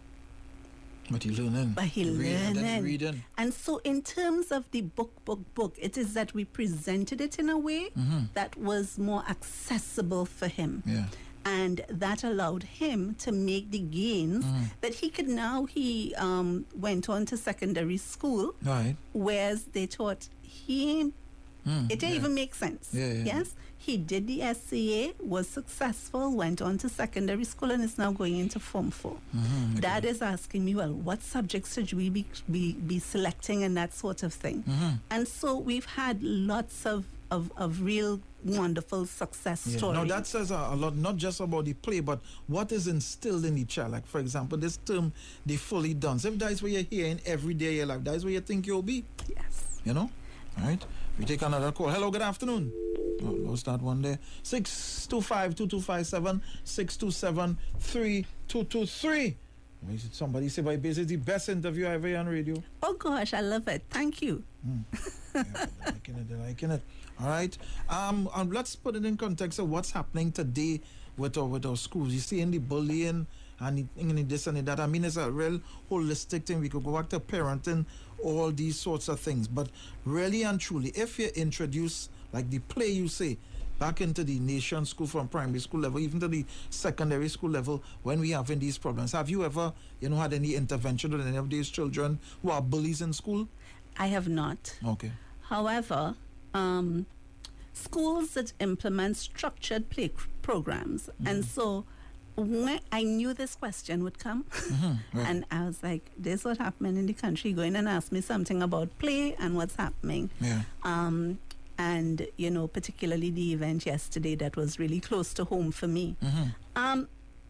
But he learning.
But he
Reading, then
learning.
reading.
And so in terms of the book, book, book, it is that we presented it in a way that was more accessible for him.
Yeah.
And that allowed him to make the gains that he could now. He um, went on to secondary school,
Right.
whereas they taught he,
Mm,
it didn't
yeah.
even make sense.
Yeah, yeah.
Yes, he did the S C A, was successful, went on to secondary school, and is now going into Form four.
Mm-hmm.
Dad is asking me, well, what subjects should we be, be, be selecting and that sort of thing.
Mm-hmm.
And so we've had lots of, of, of real wonderful success
Yeah.
stories.
Now that says a, a lot, not just about the play, but what is instilled in the child. Like, for example, this term, the fully done. So if that is what you're hearing every day of your life, that is where you think you'll be.
Yes.
You know? All right. We take another call. Hello, good afternoon. Oh, lost that one there. six two five, two two five seven, six two seven, three two two three. Somebody say, by this is the best interview I ever heard on radio.
Oh gosh, I love it. Thank you.
Yeah, they're liking it, they're liking it. All right. Um, and let's put it in context of what's happening today with our, with our schools. You see in the bullying and the, and the this and the that. I mean, it's a real holistic thing. We could go back to parenting, all these sorts of things. But really and truly, if you introduce, like the play you say, back into the nation school from primary school level, even to the secondary school level, when we having these problems, have you ever, you know, had any intervention with any of these children who are bullies in school?
I have not.
Okay.
However, um, schools that implement structured play c- programs, and so when I knew this question would come,
right.
and I was like, "This is what happening in the country." Go in and ask me something about play and what's happening.
Yeah.
Um, and you know, particularly the event yesterday that was really close to home for me. Um,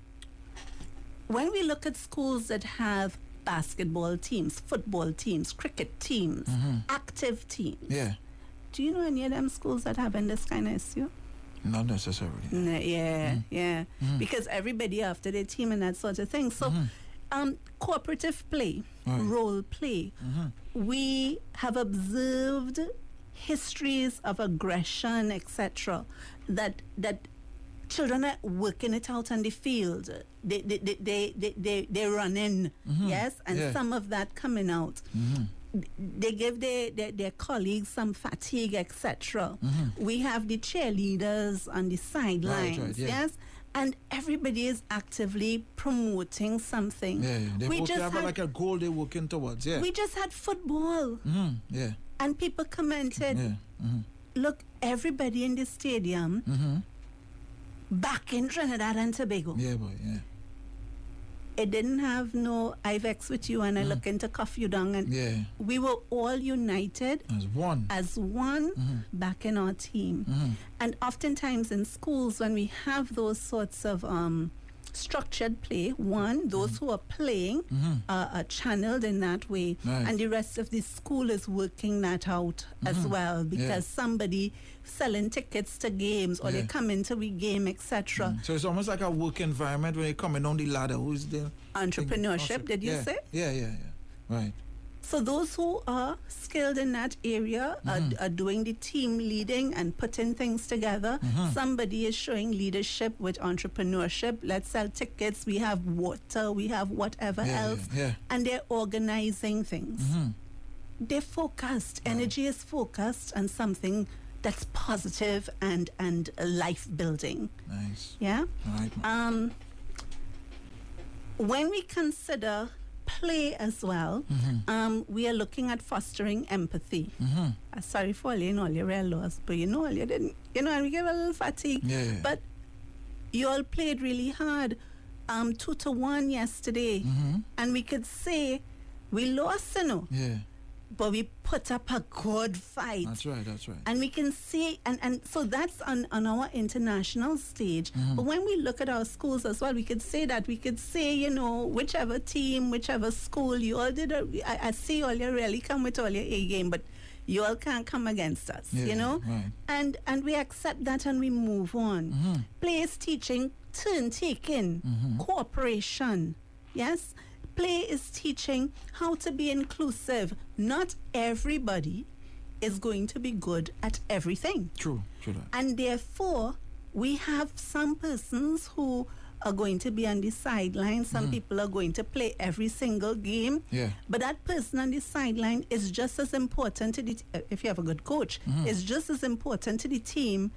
when we look at schools that have basketball teams, football teams, cricket teams, active teams,
Yeah.
do you know any of them schools that have in this kind of issue?
Not necessarily.
N- yeah, yeah. Because everybody after their team and that sort of thing. So, um, cooperative play,
Right.
role play, we have observed histories of aggression, et cetera. That that children are working it out on the field. They they they they they, they, they run in, yes, and
Yeah.
some of that coming out. They give their, their, their colleagues some fatigue, et cetera. We have the cheerleaders on the sidelines,
right, yeah.
yes, and everybody is actively promoting something.
Yeah, yeah. They
we
work, they
just
have
had,
like a goal they're working towards. Yeah.
we just had football,
Mhm, yeah.
and people commented,
Yeah. Mhm,
"Look, everybody in the stadium
mhm.
back in Trinidad and Tobago."
Yeah, boy. Yeah.
It didn't have no I vex with you and I look into cuff you down, and
Yeah.
we were all united
As one.
as one back in our team. And oftentimes in schools, when we have those sorts of um, structured play, one, those who are playing uh, are channeled in that way,
Right.
and the rest of the school is working that out as well, because somebody selling tickets to games or
Yeah.
they come into a game, et cetera.
So it's almost like a work environment when you're coming down the ladder. Who's there?
Entrepreneurship, did you
yeah.
say?
Yeah, yeah, yeah. Right.
So those who are skilled in that area
Mm-hmm.
are, are doing the team leading and putting things together.
Mm-hmm.
Somebody is showing leadership with entrepreneurship. Let's sell tickets. We have water. We have whatever
Yeah,
else.
yeah.
And they're organizing things.
Mm-hmm.
They're focused. Energy is focused on something that's positive and, and life building.
Nice.
Yeah?
All right.
Um, when we consider play as well,
Mm-hmm.
um, we are looking at fostering empathy.
Mm-hmm.
Uh, sorry for all you know all your real laws, but you know all you didn't. You know, and we get a little fatigue.
Yeah, yeah.
But you all played really hard. Um, two to one yesterday,
Mm-hmm.
and we could say we lost, you know,
Yeah.
but we put up a good fight.
That's right. That's right.
And we can see, and, and so that's on, on our international stage.
Mm-hmm.
But when we look at our schools as well, we could say that. We could say, you know, whichever team, whichever school, you all did, a, I, I see all you really come with all your A game, but you all can't come against us,
Yeah,
you know?
right.
And and we accept that and we move on.
Mm-hmm.
Play is teaching turn taking,
Mm-hmm.
cooperation, yes? Play is teaching how to be inclusive. Not everybody is going to be good at everything.
True. True. That.
And therefore, we have some persons who are going to be on the sideline. Some people are going to play every single game.
Yeah.
But that person on the sideline is just as important to the, t- uh, if you have a good coach, is just as important to the team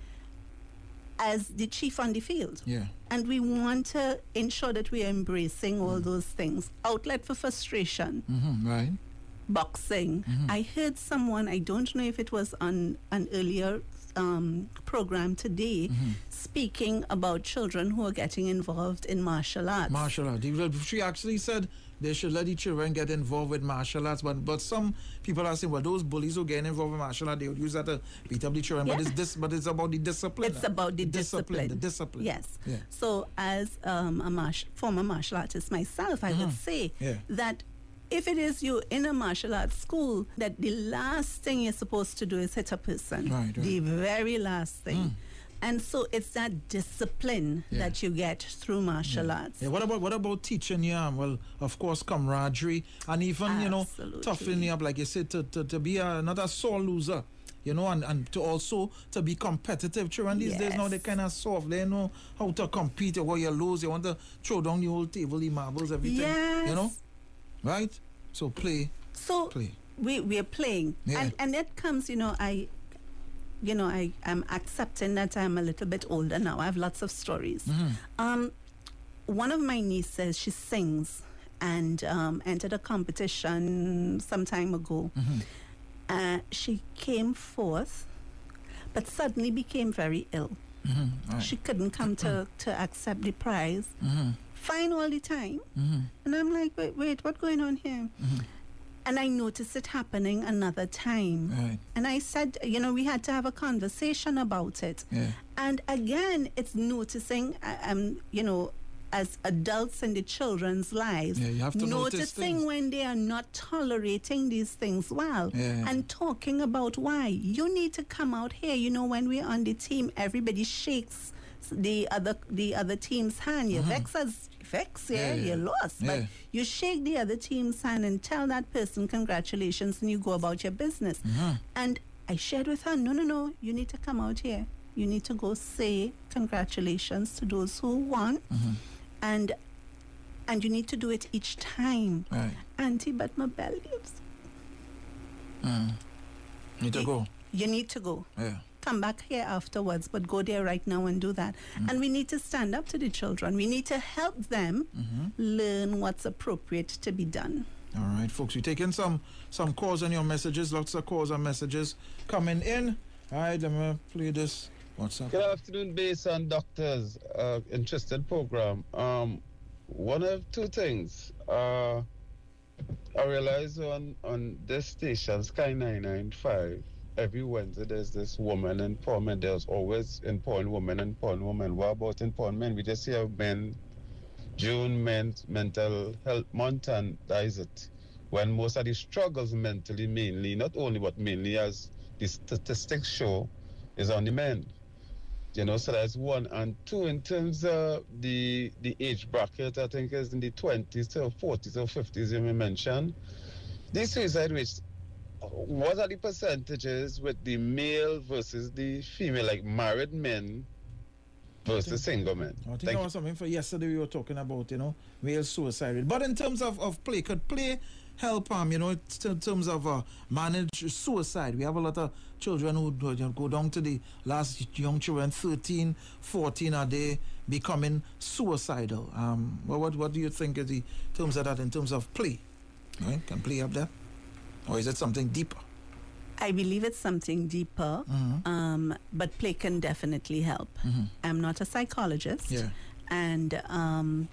as the chief on the field.
Yeah.
And we want to ensure that we are embracing all those things. Outlet for frustration,
Mm-hmm. Right.
boxing. I heard someone, I don't know if it was on an earlier um, program today, speaking about children who are getting involved in martial arts.
Martial arts. Well, she actually said they should let the children get involved with martial arts, but but some people are saying, well, those bullies who get involved with martial arts, they would use that to beat up the children. But
Yeah.
it's this, but it's about the discipline.
It's about the discipline.
The discipline.
Yes.
Yeah.
So, as um, a marsh- former martial artist myself, I would say
Yeah.
that if it is you in a martial arts school, that the last thing you're supposed to do is hit a person.
Right, right.
The very last thing. And so it's that discipline
Yeah.
that you get through martial arts.
Yeah, what about what about teaching you? Um, well, of course, camaraderie and even you know
Absolutely.
toughening you up, like you said, to to, to be a, not a sore loser, you know, and, and to also to be competitive. Children these days now they
Yes.
kind of soft. They know how to compete. Or you lose, you want to throw down the whole table, the marbles, everything. You know,
Yes.
right? So play,
So
play.
we we're playing,
Yeah.
and and that comes, you know, I, you know, I am accepting that I'm a little bit older now. I have lots of stories.
Mm-hmm.
Um, one of my nieces, she sings, and um, entered a competition some time ago.
Mm-hmm.
Uh, she came fourth, but suddenly became very ill.
Mm-hmm. Right.
She couldn't come to to accept the prize.
Mm-hmm.
Fine all the time.
Mm-hmm.
And I'm like, wait, wait, what's going on here? And I noticed it happening another time.
Right.
And I said, you know, we had to have a conversation about it.
Yeah.
And again, it's noticing, uh, um, you know, as adults in the children's lives,
Yeah, you have to notice
noticing
things.
when they are not tolerating these things well,
Yeah.
and talking about why. You need to come out here. You know, when we're on the team, everybody shakes the other the other team's hand. You vex as vex, yeah,
Yeah, yeah.
you're lost. But
Yeah.
you shake the other team's hand and tell that person congratulations, and you go about your business. And I shared with her, no, no, no, you need to come out here. You need to go say congratulations to those who won. And and you need to do it each time.
Right.
Auntie, but my belly is...
Mm. Need to go.
You need to go.
Yeah.
Come back here afterwards, but go there right now and do that. And we need to stand up to the children. We need to help them learn what's appropriate to be done.
All right, folks, we're taking some some calls on your messages. Lots of calls and messages coming in. All right, let me play this. What's up?
Good afternoon, Base and Doctors. Uh, interested program. Um, one of two things. Uh, I realize on, on this station, Sky nine nine five, every Wednesday there's this woman empowerment. There's always empowering women, empowering women. What about empowering men? We just hear men, June men's mental health month, and that is it. When most of the struggles mentally, mainly, not only but mainly as the statistics show, is on the men. You know, so that's one. And two, in terms of the the age bracket, I think is in the twenties to forties or fifties, you may mention. these suicide rates, what are the percentages with the male versus the female, like married men versus single men?
I think
Thank
that
you.
was something for yesterday we were talking about, you know, male suicide rate. But in terms of, of play, could play help, um, you know, it's in terms of uh, manage suicide? We have a lot of children who do- you know, go down to the last young children, thirteen, fourteen, are they becoming suicidal? Um, well, what, what do you think is the terms of that in terms of play? Right? Can play up there? Or is it something deeper?
I believe it's something deeper, um, but play can definitely help. I'm not a psychologist,
Yeah.
and um,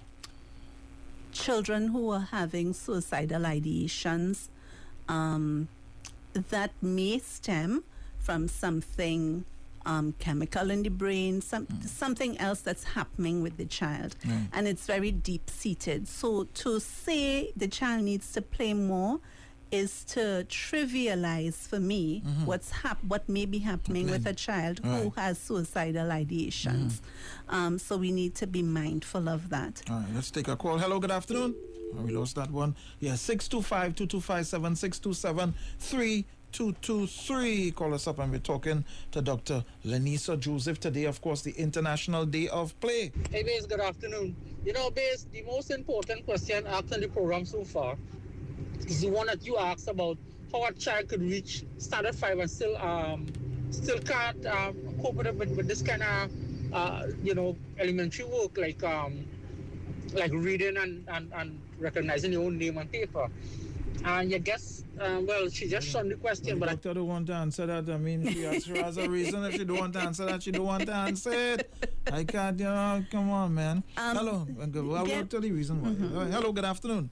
children who are having suicidal ideations, um, that may stem from something um, chemical in the brain, some, something else that's happening with the child,
Right.
and it's very deep-seated. So to say the child needs to play more is to trivialize for me what's hap- what may be happening with a child who
Right.
has suicidal ideations. Um, so we need to be mindful of that.
All right, let's take a call. Hello, good afternoon. Oh, we lost that one. Yeah, six two five, two two five seven, six two seven, three two two three. Call us up and we're talking to Doctor Lenisa Joseph today, of course, the International Day of Play.
Hey, Base, good afternoon. You know, Base, the most important question asked on the program so far is the one that you asked about how a child could reach standard five and still um still can't um, cope with, with, with this kind of uh, you know elementary work like um like reading and, and, and recognizing your own name on paper. And you guess um, well she just shunned the question,
The
but I
doctor don't want to answer that. I mean, she has, she has a reason. If she don't want to answer that, she don't want to answer it. I can't, you know, come on, man.
Um,
Hello. Well,
yeah.
I'll tell you the reason why. All right, hello, good afternoon.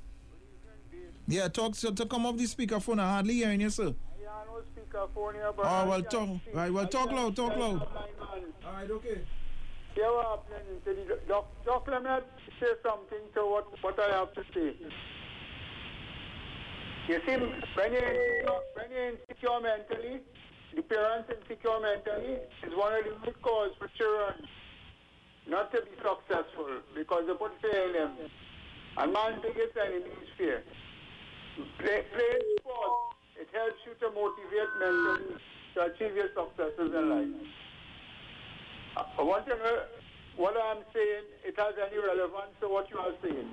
Yeah, talk to, to come off the speakerphone. I hardly hearing you, sir.
Yeah, no speakerphone here, but
Oh,
I
well,
can
talk.
see-
Right, well,
I
talk
can
loud, talk
see
loud.
the line, man.
All right, okay.
Here what happening to the doc, doc, let me say something to what, what I have to say. You see, when you're insecure, when you're insecure mentally, the parents insecure mentally is one of the root cause for children not to be successful because they put fear in them. And man's biggest enemy is fear. Play, playing sports, it helps you to motivate mentally to achieve your successes in life. I want to know what I'm saying, it has any relevance to what you are saying.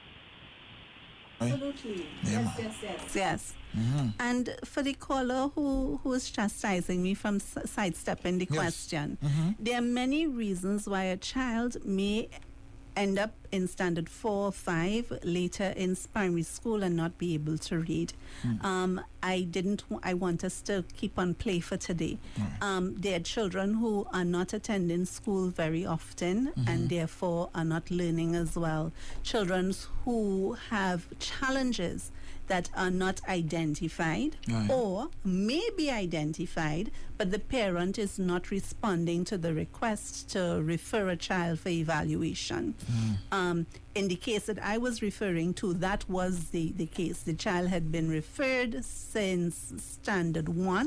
Absolutely.
Yeah,
yes, yes, yes. Yes. And for the caller who, who is chastising me from s- sidestepping the
Yes.
question, there are many reasons why a child may end up in standard four or five, later in primary school and not be able to read. Um, I didn't, w- I want us to keep on play for today. Um, there are children who are not attending school very often and therefore are not learning as well. Children who have challenges that are not identified
Right.
or may be identified, but the parent is not responding to the request to refer a child for evaluation. Um, in the case that I was referring to, that was the, the case. The child had been referred since standard one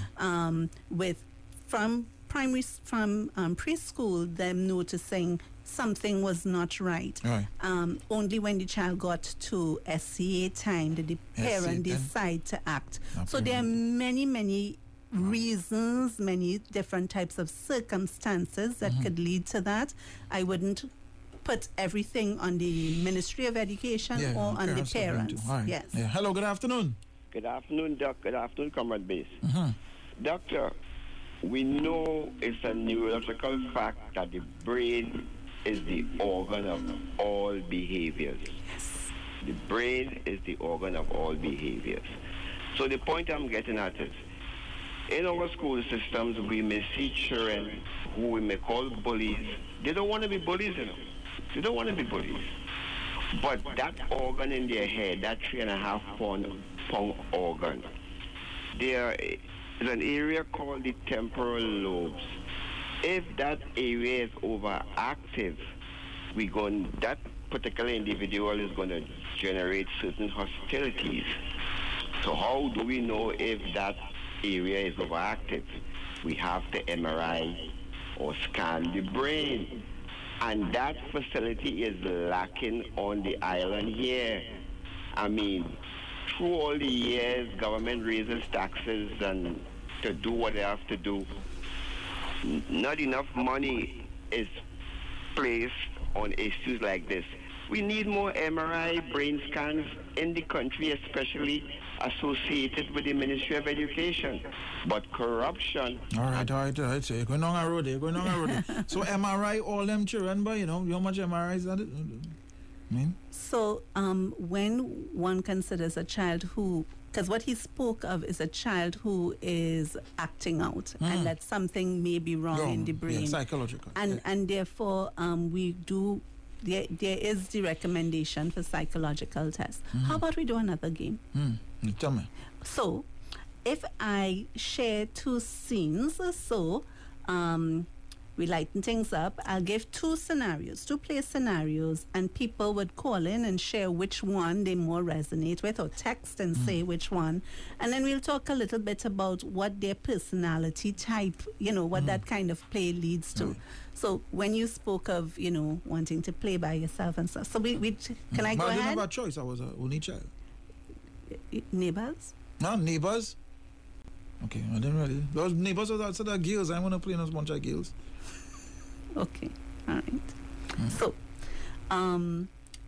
um, with from primary s- from um, preschool, them noticing something was not right.
Right.
Um, only when the child got to S C A time did the
S C A
parent
time.
decide to act.
Okay.
So there are many, many reasons, many different types of circumstances that could lead to that. I wouldn't put everything on the Ministry of Education
Yeah,
or on the
parents are going to.
parents.
All right.
Yes.
Yeah. Hello, good afternoon.
Good afternoon, Doc. Good afternoon, Comrade Base.
Mm-hmm.
Doctor, we know it's a neurological fact that the brain is the organ of all behaviors. The brain is the organ of all behaviors. So the point I'm getting at is, in our school systems, we may see children who we may call bullies. They don't want to be bullies, you know. They don't want to be bullies. But that organ in their head, that three and a half pound, pound organ, there is an area called the temporal lobes. If that area is overactive, we going, that particular individual is going to generate certain hostilities. So how do we know if that area is overactive? We have to M R I or scan the brain. And that facility is lacking on the island here. I mean, through all the years, government raises taxes and to do what they have to do. N- not enough money is placed on issues like this. We need more M R I brain scans in the country, especially associated with the Ministry of Education. But corruption...
All right, all right, all right. So you're going on a road, you're going on a road. So M R I, all them children, but you know, how much M R I is that? I mean?
So um, when one considers a child who, because what he spoke of is a child who is acting out, mm. and that something may be wrong, wrong. in the brain.
Yeah, psychological.
And,
yeah. and
therefore, um, we do... There, there is the recommendation for psychological tests. Mm-hmm. How about we do another game?
Mm. Tell me.
So, if I share two scenes, so um, we lighten things up, I'll give two scenarios, two play scenarios, and people would call in and share which one they more resonate with, or text and mm. say which one. And then we'll talk a little bit about what their personality type, you know, what mm. that kind of play leads to. Right. So when you spoke of, you know, wanting to play by yourself and stuff, so we, we can mm. I go
but
ahead?
I didn't have a choice. I was an only child.
Neighbors?
No, neighbors. Okay, I didn't really. Those neighbors are also the girls. I want to play in a bunch of girls.
Okay, all right. Mm. So, um,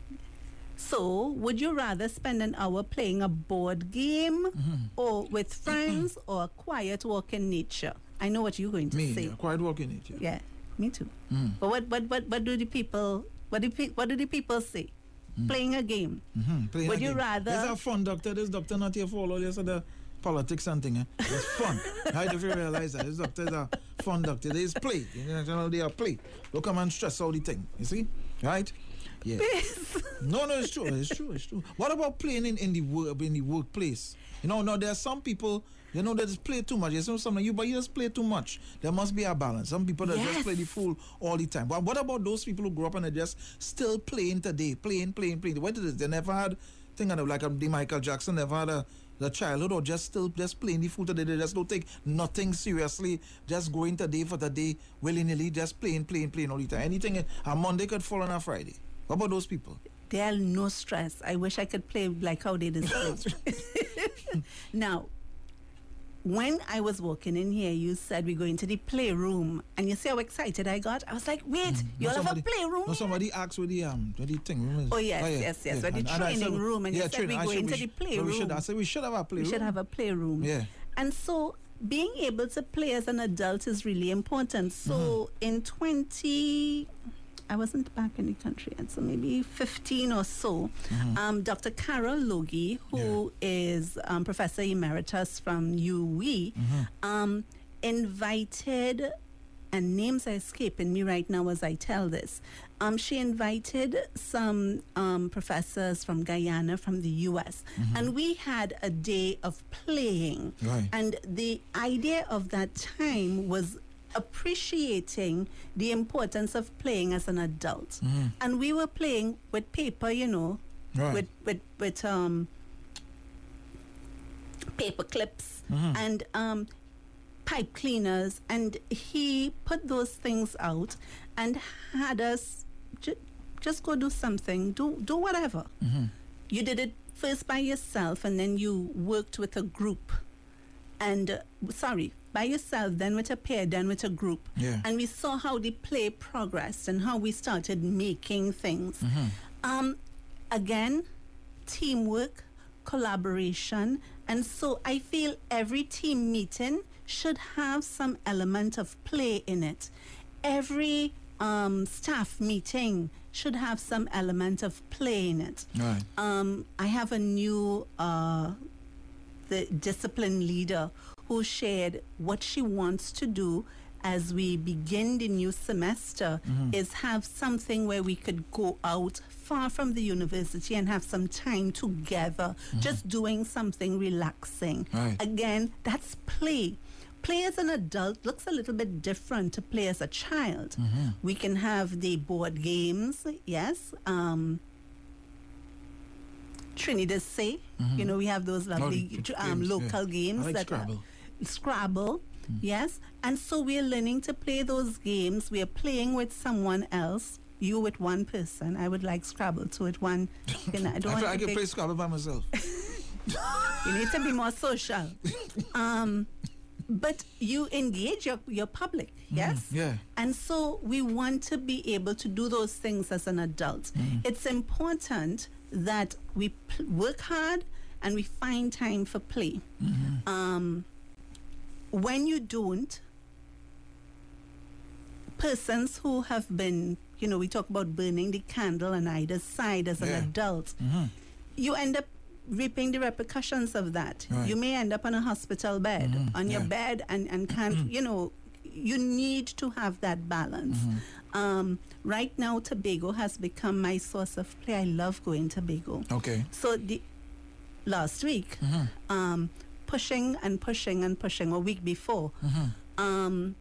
so would you rather spend an hour playing a board game, mm-hmm. or with friends, or a quiet walk in nature? I know what you're going to
me,
say.
Me, quiet walk in nature.
Yeah, me too.
Mm.
But what, what, what, what do the people? What do pe- what do the people say? Mm. Playing a game.
Mm-hmm. Playing
would
a
you
game.
rather?
There's a fun doctor. This doctor not here for all this other politics and thing. Eh? It's fun. Right, if you realize that. This doctor is a fun doctor. There is play. You know, they are play. Don't come and stress all the thing. You see? Right? Yeah. no, no, it's true. It's true. It's true. What about playing in, in the work in the workplace? You know, now there are some people, you know, that just play too much. There's some you, but you just play too much. There must be a balance. Some people that
yes.
just play the fool all the time. But what about those people who grew up and they just still playing today, playing, playing, playing? What is it? They never had thing of like um, the Michael Jackson never had a the childhood, or just still just playing the fool today. They just don't take nothing seriously. Just going today for today, willy nilly, just playing, playing, playing all the time. Anything a Monday could fall on a Friday. What about those people?
They are no stress. I wish I could play like how they deserve. Now, when I was walking in here, you said we're going to the playroom, and you see how excited I got? I was like, wait, mm. you all have a playroom?
No, somebody asked with the um, with the thing.
Oh yes, oh, yeah, yes, yes, yeah. with the and, training and said, room, and yeah, you said we're going to the playroom.
We should, I said we should have a playroom.
We should have a playroom.
Yeah.
And so, being able to play as an adult is really important. So, mm-hmm. in twenty... I wasn't back in the country, and so maybe fifteen or so, mm-hmm. um, Doctor Carol Logie, who yeah. is um, Professor Emeritus from U W E, mm-hmm. um, invited, and names are escaping me right now as I tell this, um, she invited some um, professors from Guyana, from the U S, mm-hmm. and we had a day of playing.
Right.
And the idea of that time was appreciating the importance of playing as an adult. Mm-hmm. And we were playing with paper, you know,
right.
with with with um paper clips mm-hmm. and um pipe cleaners, and he put those things out and had us ju- just go do something, do do whatever. Mm-hmm. You did it first by yourself, and then you worked with a group. And uh, sorry, by yourself, then with a pair, then with a group.
Yeah.
And we saw how the play progressed and how we started making things.
Mm-hmm.
Um, again, teamwork, collaboration. And so I feel every team meeting should have some element of play in it. Every um, staff meeting should have some element of play in it.
Right.
Um, I have a new uh, the discipline leader who shared what she wants to do as we begin the new semester mm-hmm. is have something where we could go out far from the university and have some time together, mm-hmm. just doing something relaxing.
Right.
Again, that's play. Play as an adult looks a little bit different to play as a child.
Mm-hmm.
We can have the board games, yes. Um, Trinidad say, mm-hmm. you know, we have those lovely oh, um, games, local
yeah.
games.
I like
that
Scrabble.
Are, Scrabble, mm. yes. And so we're learning to play those games. We are playing with someone else. You with one person. I would like Scrabble too with one. You know, I don't
I,
want
I
to
can
big...
play Scrabble by myself.
You need to be more social. Um, but you engage your, your public, yes?
yeah.
And so we want to be able to do those things as an adult.
Mm.
It's important that we pl- work hard and we find time for play.
Mm-hmm.
Um, when you don't, persons who have been, you know, we talk about burning the candle on either side as
Yeah.
an adult,
Mm-hmm.
you end up reaping the repercussions of that.
Right.
You may end up on a hospital bed,
Mhm,
on your
yeah.
bed, and, and can't, you know, you need to have that balance.
Mm-hmm.
Um, right now, Tobago has become my source of play. I love going to Tobago.
Okay.
So the last week,
Mm-hmm.
um, pushing and pushing and pushing, a week before,
Mm-hmm.
um,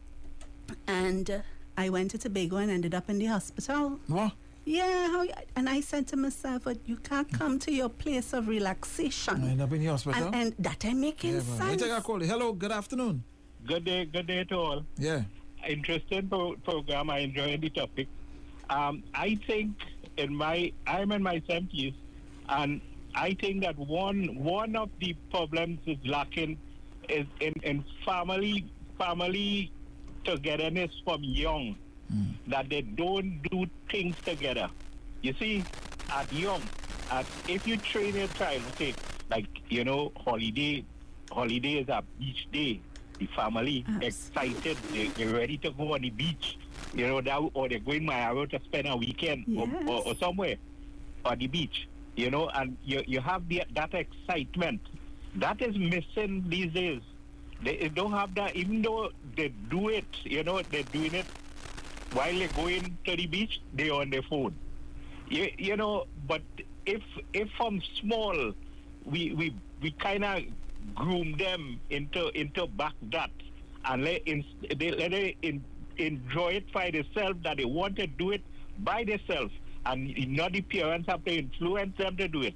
and uh, I went to Tobago and ended up in the hospital.
What?
Yeah, how, and I said to myself, but you can't come to your place of relaxation.
I end up in the hospital.
And, and that ain't making
yeah, man. Let me
sense.
take a call. Hello, good afternoon.
Good day, good day to all.
Yeah.
Interesting pro- program. I enjoy the topic. Um, I think in my, I'm in my seventies, and I think that one one of the problems is lacking is in, in family family togetherness from young. Mm. That they don't do things together. You see, at young, at if you train your child, say like you know, holiday, holiday is a beach day. The family
Absolutely.
excited, they, they're ready to go on the beach. You know, that, or they're going Miami to spend a weekend
Yes.
or, or, or somewhere on the beach. You know, and you you have the, that excitement. That is missing these days. They don't have that, even though they do it. You know, they're doing it while they're going to the beach. They're on their phone. You, you know, but if if from small, we we we kind of groom them into into back that, and let in, they let them in, enjoy it by themselves, that they want to do it by themselves, and not the parents have to influence them to do it.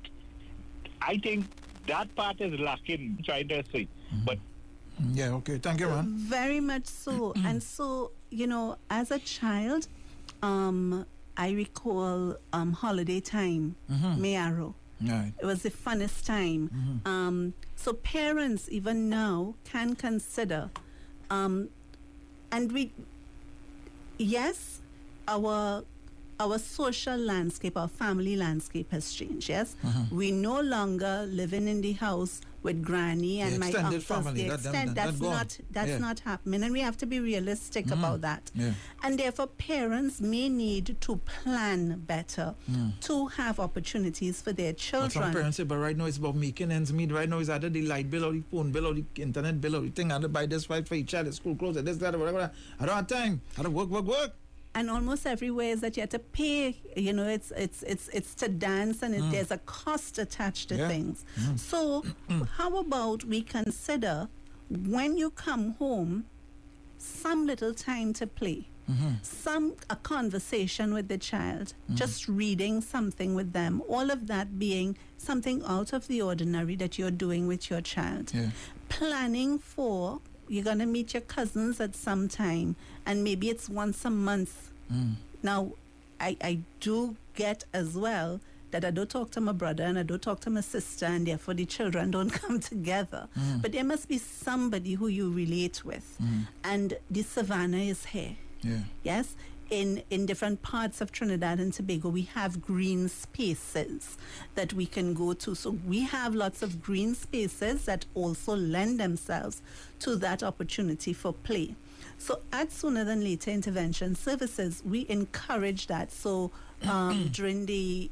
I think that part is lacking, trying to say. Mm-hmm. But
yeah, okay, thank you, man.
Very much so. And so, you know, as a child, um, I recall um, holiday time,
mm-hmm.
Mayaro.
Right.
It was the funnest time.
Mm-hmm.
Um, so parents, even now, can consider, um, and we, yes, our our social landscape, our family landscape has changed. Yes,
mm-hmm.
we no longer living in the house with granny and
the
my
extended
uncles.
family,
The
that,
extent,
that,
that's
that gone.
not that's
yeah.
not happening, and we have to be realistic
mm-hmm.
about that.
Yeah.
And therefore, parents may need to plan better
mm.
to have opportunities for their
But
children.
some parents say, but right now it's about making ends meet. Right now it's either the light bill or the phone bill or the internet bill or the thing. I have to buy this fight for each child, the school clothes, this, that, whatever. I don't have time. I don't work, work, work.
And almost everywhere is that you have to pay. You know, it's it's it's it's to dance, and it,
Mm.
there's a cost attached to
Yeah.
things.
Mm.
So, how about we consider when you come home, some little time to play,
Mm-hmm.
some a conversation with the child,
Mhm.
just reading something with them. All of that being something out of the ordinary that you're doing with your child.
Yeah.
Planning for. You're going to meet your cousins at some time, and maybe it's once a month.
Mm.
Now, I, I do get as well that I don't talk to my brother and I don't talk to my sister, and therefore the children don't come together.
Mm.
But there must be somebody who you relate with.
Mm.
And the savannah is here.
Yeah.
Yes? In, in different parts of Trinidad and Tobago, we have green spaces that we can go to. So we have lots of green spaces that also lend themselves to that opportunity for play. So at Sooner Than Later Intervention Services, we encourage that. So um, during the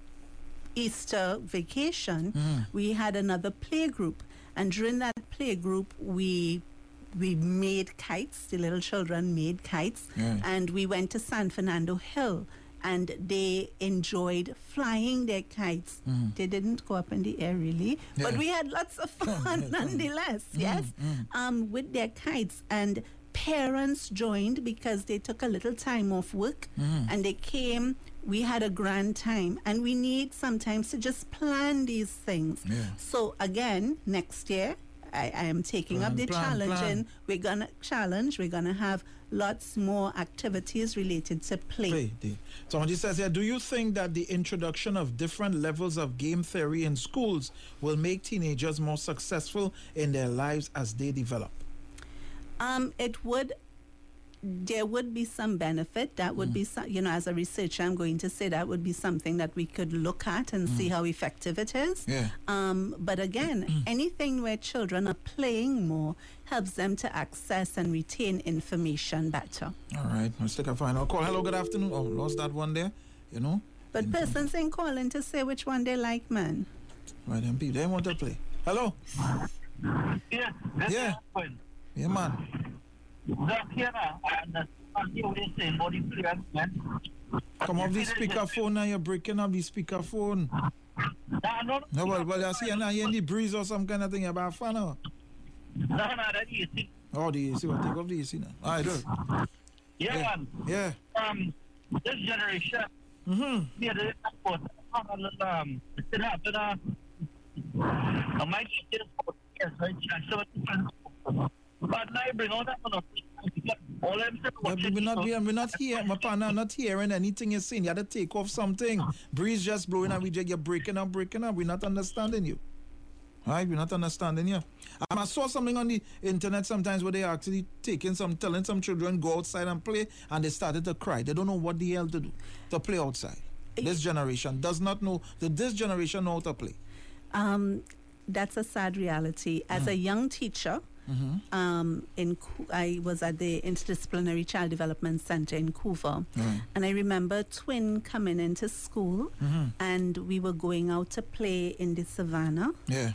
Easter vacation,
Mm.
we had another play group. And during that play group, we we made kites. The little children made kites.
Yeah.
And we went to San Fernando Hill, and they enjoyed flying their kites.
Mm.
They didn't go up in the air really, but
Yeah.
we had lots of fun nonetheless,
Mm,
yes,
mm.
um, with their kites. And parents joined because they took a little time off work,
Mm.
and they came. We had a grand time, and we need sometimes to just plan these things.
Yeah.
So again, next year, I, I am taking
Plan,
up the
plan,
challenge,
plan.
and we're gonna challenge. We're gonna have lots more activities related to play.
Play. the- Somebody says here, do you think that the introduction of different levels of game theory in schools will make teenagers more successful in their lives as they develop?
Um, it would. There would be some benefit. That would be, some, you know, as a researcher, I'm going to say that would be something that we could look at and see how effective it is.
Yeah.
Um, but again, anything where children are playing more helps them to access and retain information better.
All right, let's take a final call. Hello, good afternoon. Oh, lost that one there, you know.
But persons ain't calling to say which one they like, man.
Right, M P, they want to play. Hello.
Yeah, that's
Yeah.
happened.
Yeah, man.
That here, I understand what you're saying about the players, man.
Come off the speakerphone now, you're breaking up the speakerphone.
No, no,
No, well, well, I see you now, you're in the breeze or some kind of thing about fun now.
no, no, that is it.
Oh, the A C, well, take off the A C now. All right, do it.
Yeah,
Yeah.
man.
Yeah.
Um, this generation,
Mm-hmm.
yeah, they um, it happened, uh, uh, my teachers, yes, right, so it's but now I bring out that one of all them said
Yeah,
was
we're not, we're not here, my partner, not hearing anything you're saying. You had to take off something. Breeze just blowing and we just, you're breaking up, breaking up. We're not understanding you. All right, we're not understanding you. Um, I saw something on the internet sometimes where they actually taking some, telling some children go outside and play, and they started to cry. They don't know what the hell to do to play outside. This generation does not know, that this generation know how to play.
Um, that's a sad reality. As a young teacher, um, in Coo- I was at the Interdisciplinary Child Development Center in Couva,
Right.
and I remember twin coming into school, and we were going out to play in the savannah,
Yeah.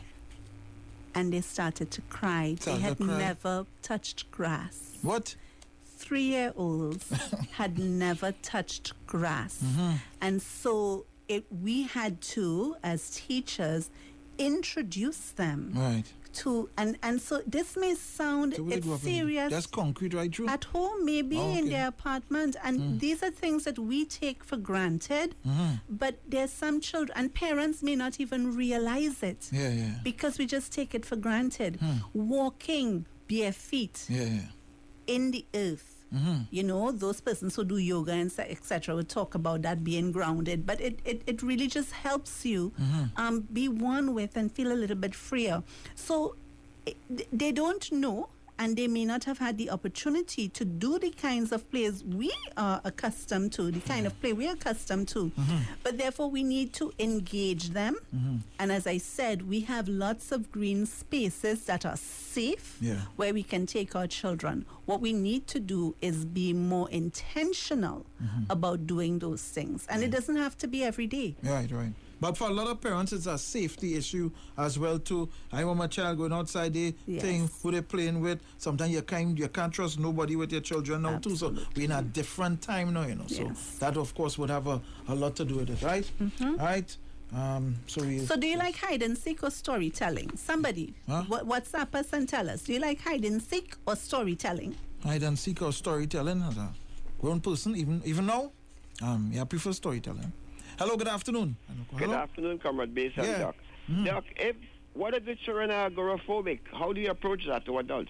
and they started to cry.
Started
they had
to cry.
never touched grass.
What?
Three-year-olds had never touched grass, and so it, we had to, as teachers, introduce them
Right.
to, and and so this may sound
So where they
it's
grew up in-
serious
That's concrete right through.
at home, maybe
Oh,
in
okay.
their apartment, and these are things that we take for granted. But there's some children, and parents may not even realize it
Yeah, yeah.
because we just take it for granted. Walking bare feet
Yeah, yeah.
in the earth. You know, those persons who do yoga and et cetera would talk about that being grounded, but it, it, it really just helps you um, be one with and feel a little bit freer. So it, they don't know, and they may not have had the opportunity to do the kinds of plays we are accustomed to, the kind of play we're accustomed to. But therefore, we need to engage them. And as I said, we have lots of green spaces that are safe
Yeah.
where we can take our children. What we need to do is be more intentional about doing those things. And it doesn't have to be every day.
Right, right. But for a lot of parents, it's a safety issue as well too. I want my child going outside, they
Yes.
thing who they playing with. Sometimes you can't you can't trust nobody with your children now too. So we're in a different time now, you know. So
Yes.
that of course would have a, a lot to do with it, right? Right. Um. So we.
So do you like hide and seek or storytelling? Somebody,
Huh?
what WhatsApp us and tell us. Do you like hide and seek or storytelling?
hide and seek or storytelling as a grown person, even even now. Um. Yeah, I prefer storytelling. Hello. Good afternoon.
Good
Hello.
afternoon, Comrade Base and
Yeah.
Doc. Doc, if what if the children are agoraphobic? How do you approach that to adults?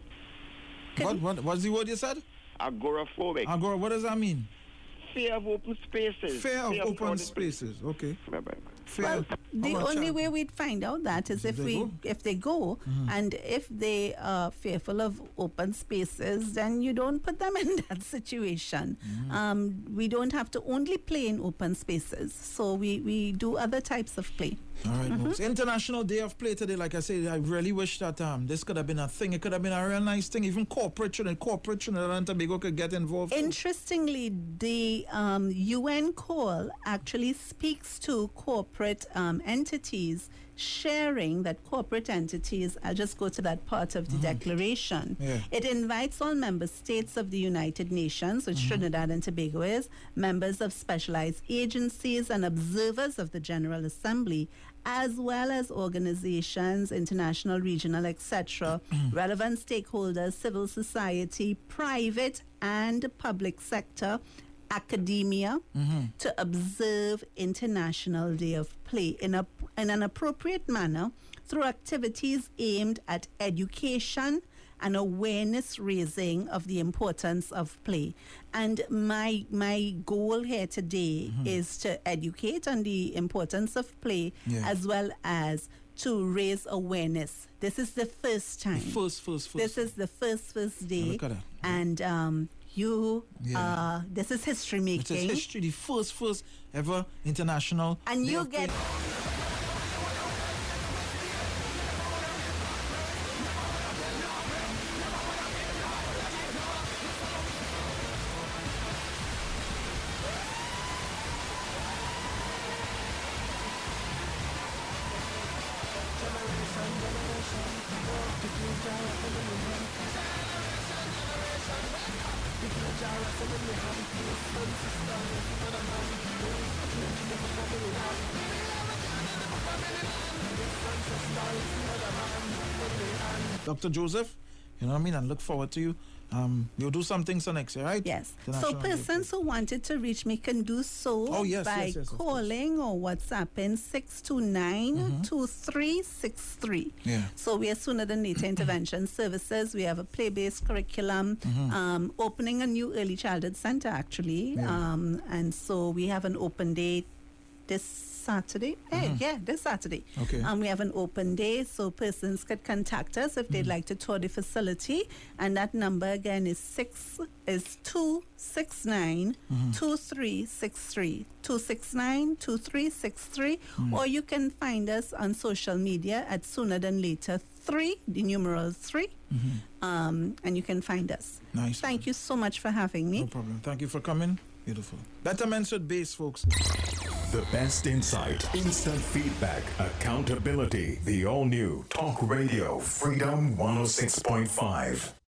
What what what's the word you said?
Agoraphobic.
Agora. What does that mean?
Fear of open spaces.
Fear of open
crowded
spaces. Okay.
places.
Fear.
Well, the
How about
only
child?
way we'd find out that is if
they
we
go?
if they go, and if they are fearful of open spaces, then you don't put them in that situation. Um, we don't have to only play in open spaces, so we, we do other types of play.
All right, folks. International Day of Play today. Like I said, I really wish that um this could have been a thing. It could have been a real nice thing. Even corporate Trinidad, corporate Trinidad and Tobago could get involved. too.
Interestingly, the um, U N call actually speaks to corporate um, entities sharing that corporate entities, I'll just go to that part of the declaration.
Yeah.
It invites all member states of the United Nations, which Trinidad and Tobago is, members of specialized agencies and observers of the General Assembly, as well as organizations, international, regional, et cetera, relevant stakeholders, civil society, private and public sector, academia
Mm-hmm.
to observe International Day of Play in a in an appropriate manner through activities aimed at education and awareness raising of the importance of play. And my my goal here today
Mm-hmm.
is to educate on the importance of play,
Yeah.
as well as to raise awareness. This is the first time.
First, first, first.
This is the first first day.
Look at that.
And um, you,
Yeah.
uh, this is history
It
making.
is history, the first, first ever international.
And
Day
you
of
get.
Play. Doctor Joseph, you know what I mean? And look forward to you. Um, you'll do something so next year, right?
Yes.
The
So
National Day of
persons who wanted to reach me can do so
Oh, yes,
by
yes, yes, of
calling or WhatsApping six two nine, two three six three.
Yeah.
So we are sooner than later intervention services. We have a play-based curriculum, um, opening a new early childhood center actually.
Yeah.
Um, and so we have an open day this Saturday. Hey, yeah, this Saturday.
Okay.
Um, we have an open day, so persons could contact us if they'd like to tour the facility. And that number again is six is two six nine two three six three two six nine two three six three, or you can find us on social media at sooner than later three, the numeral three, um, and you can find us.
Nice.
Thank you so much for having me.
No problem. Thank you for coming. Beautiful. Betterment with base, folks.
The best insight, instant feedback, accountability. The all new Talk Radio Freedom one oh six point five.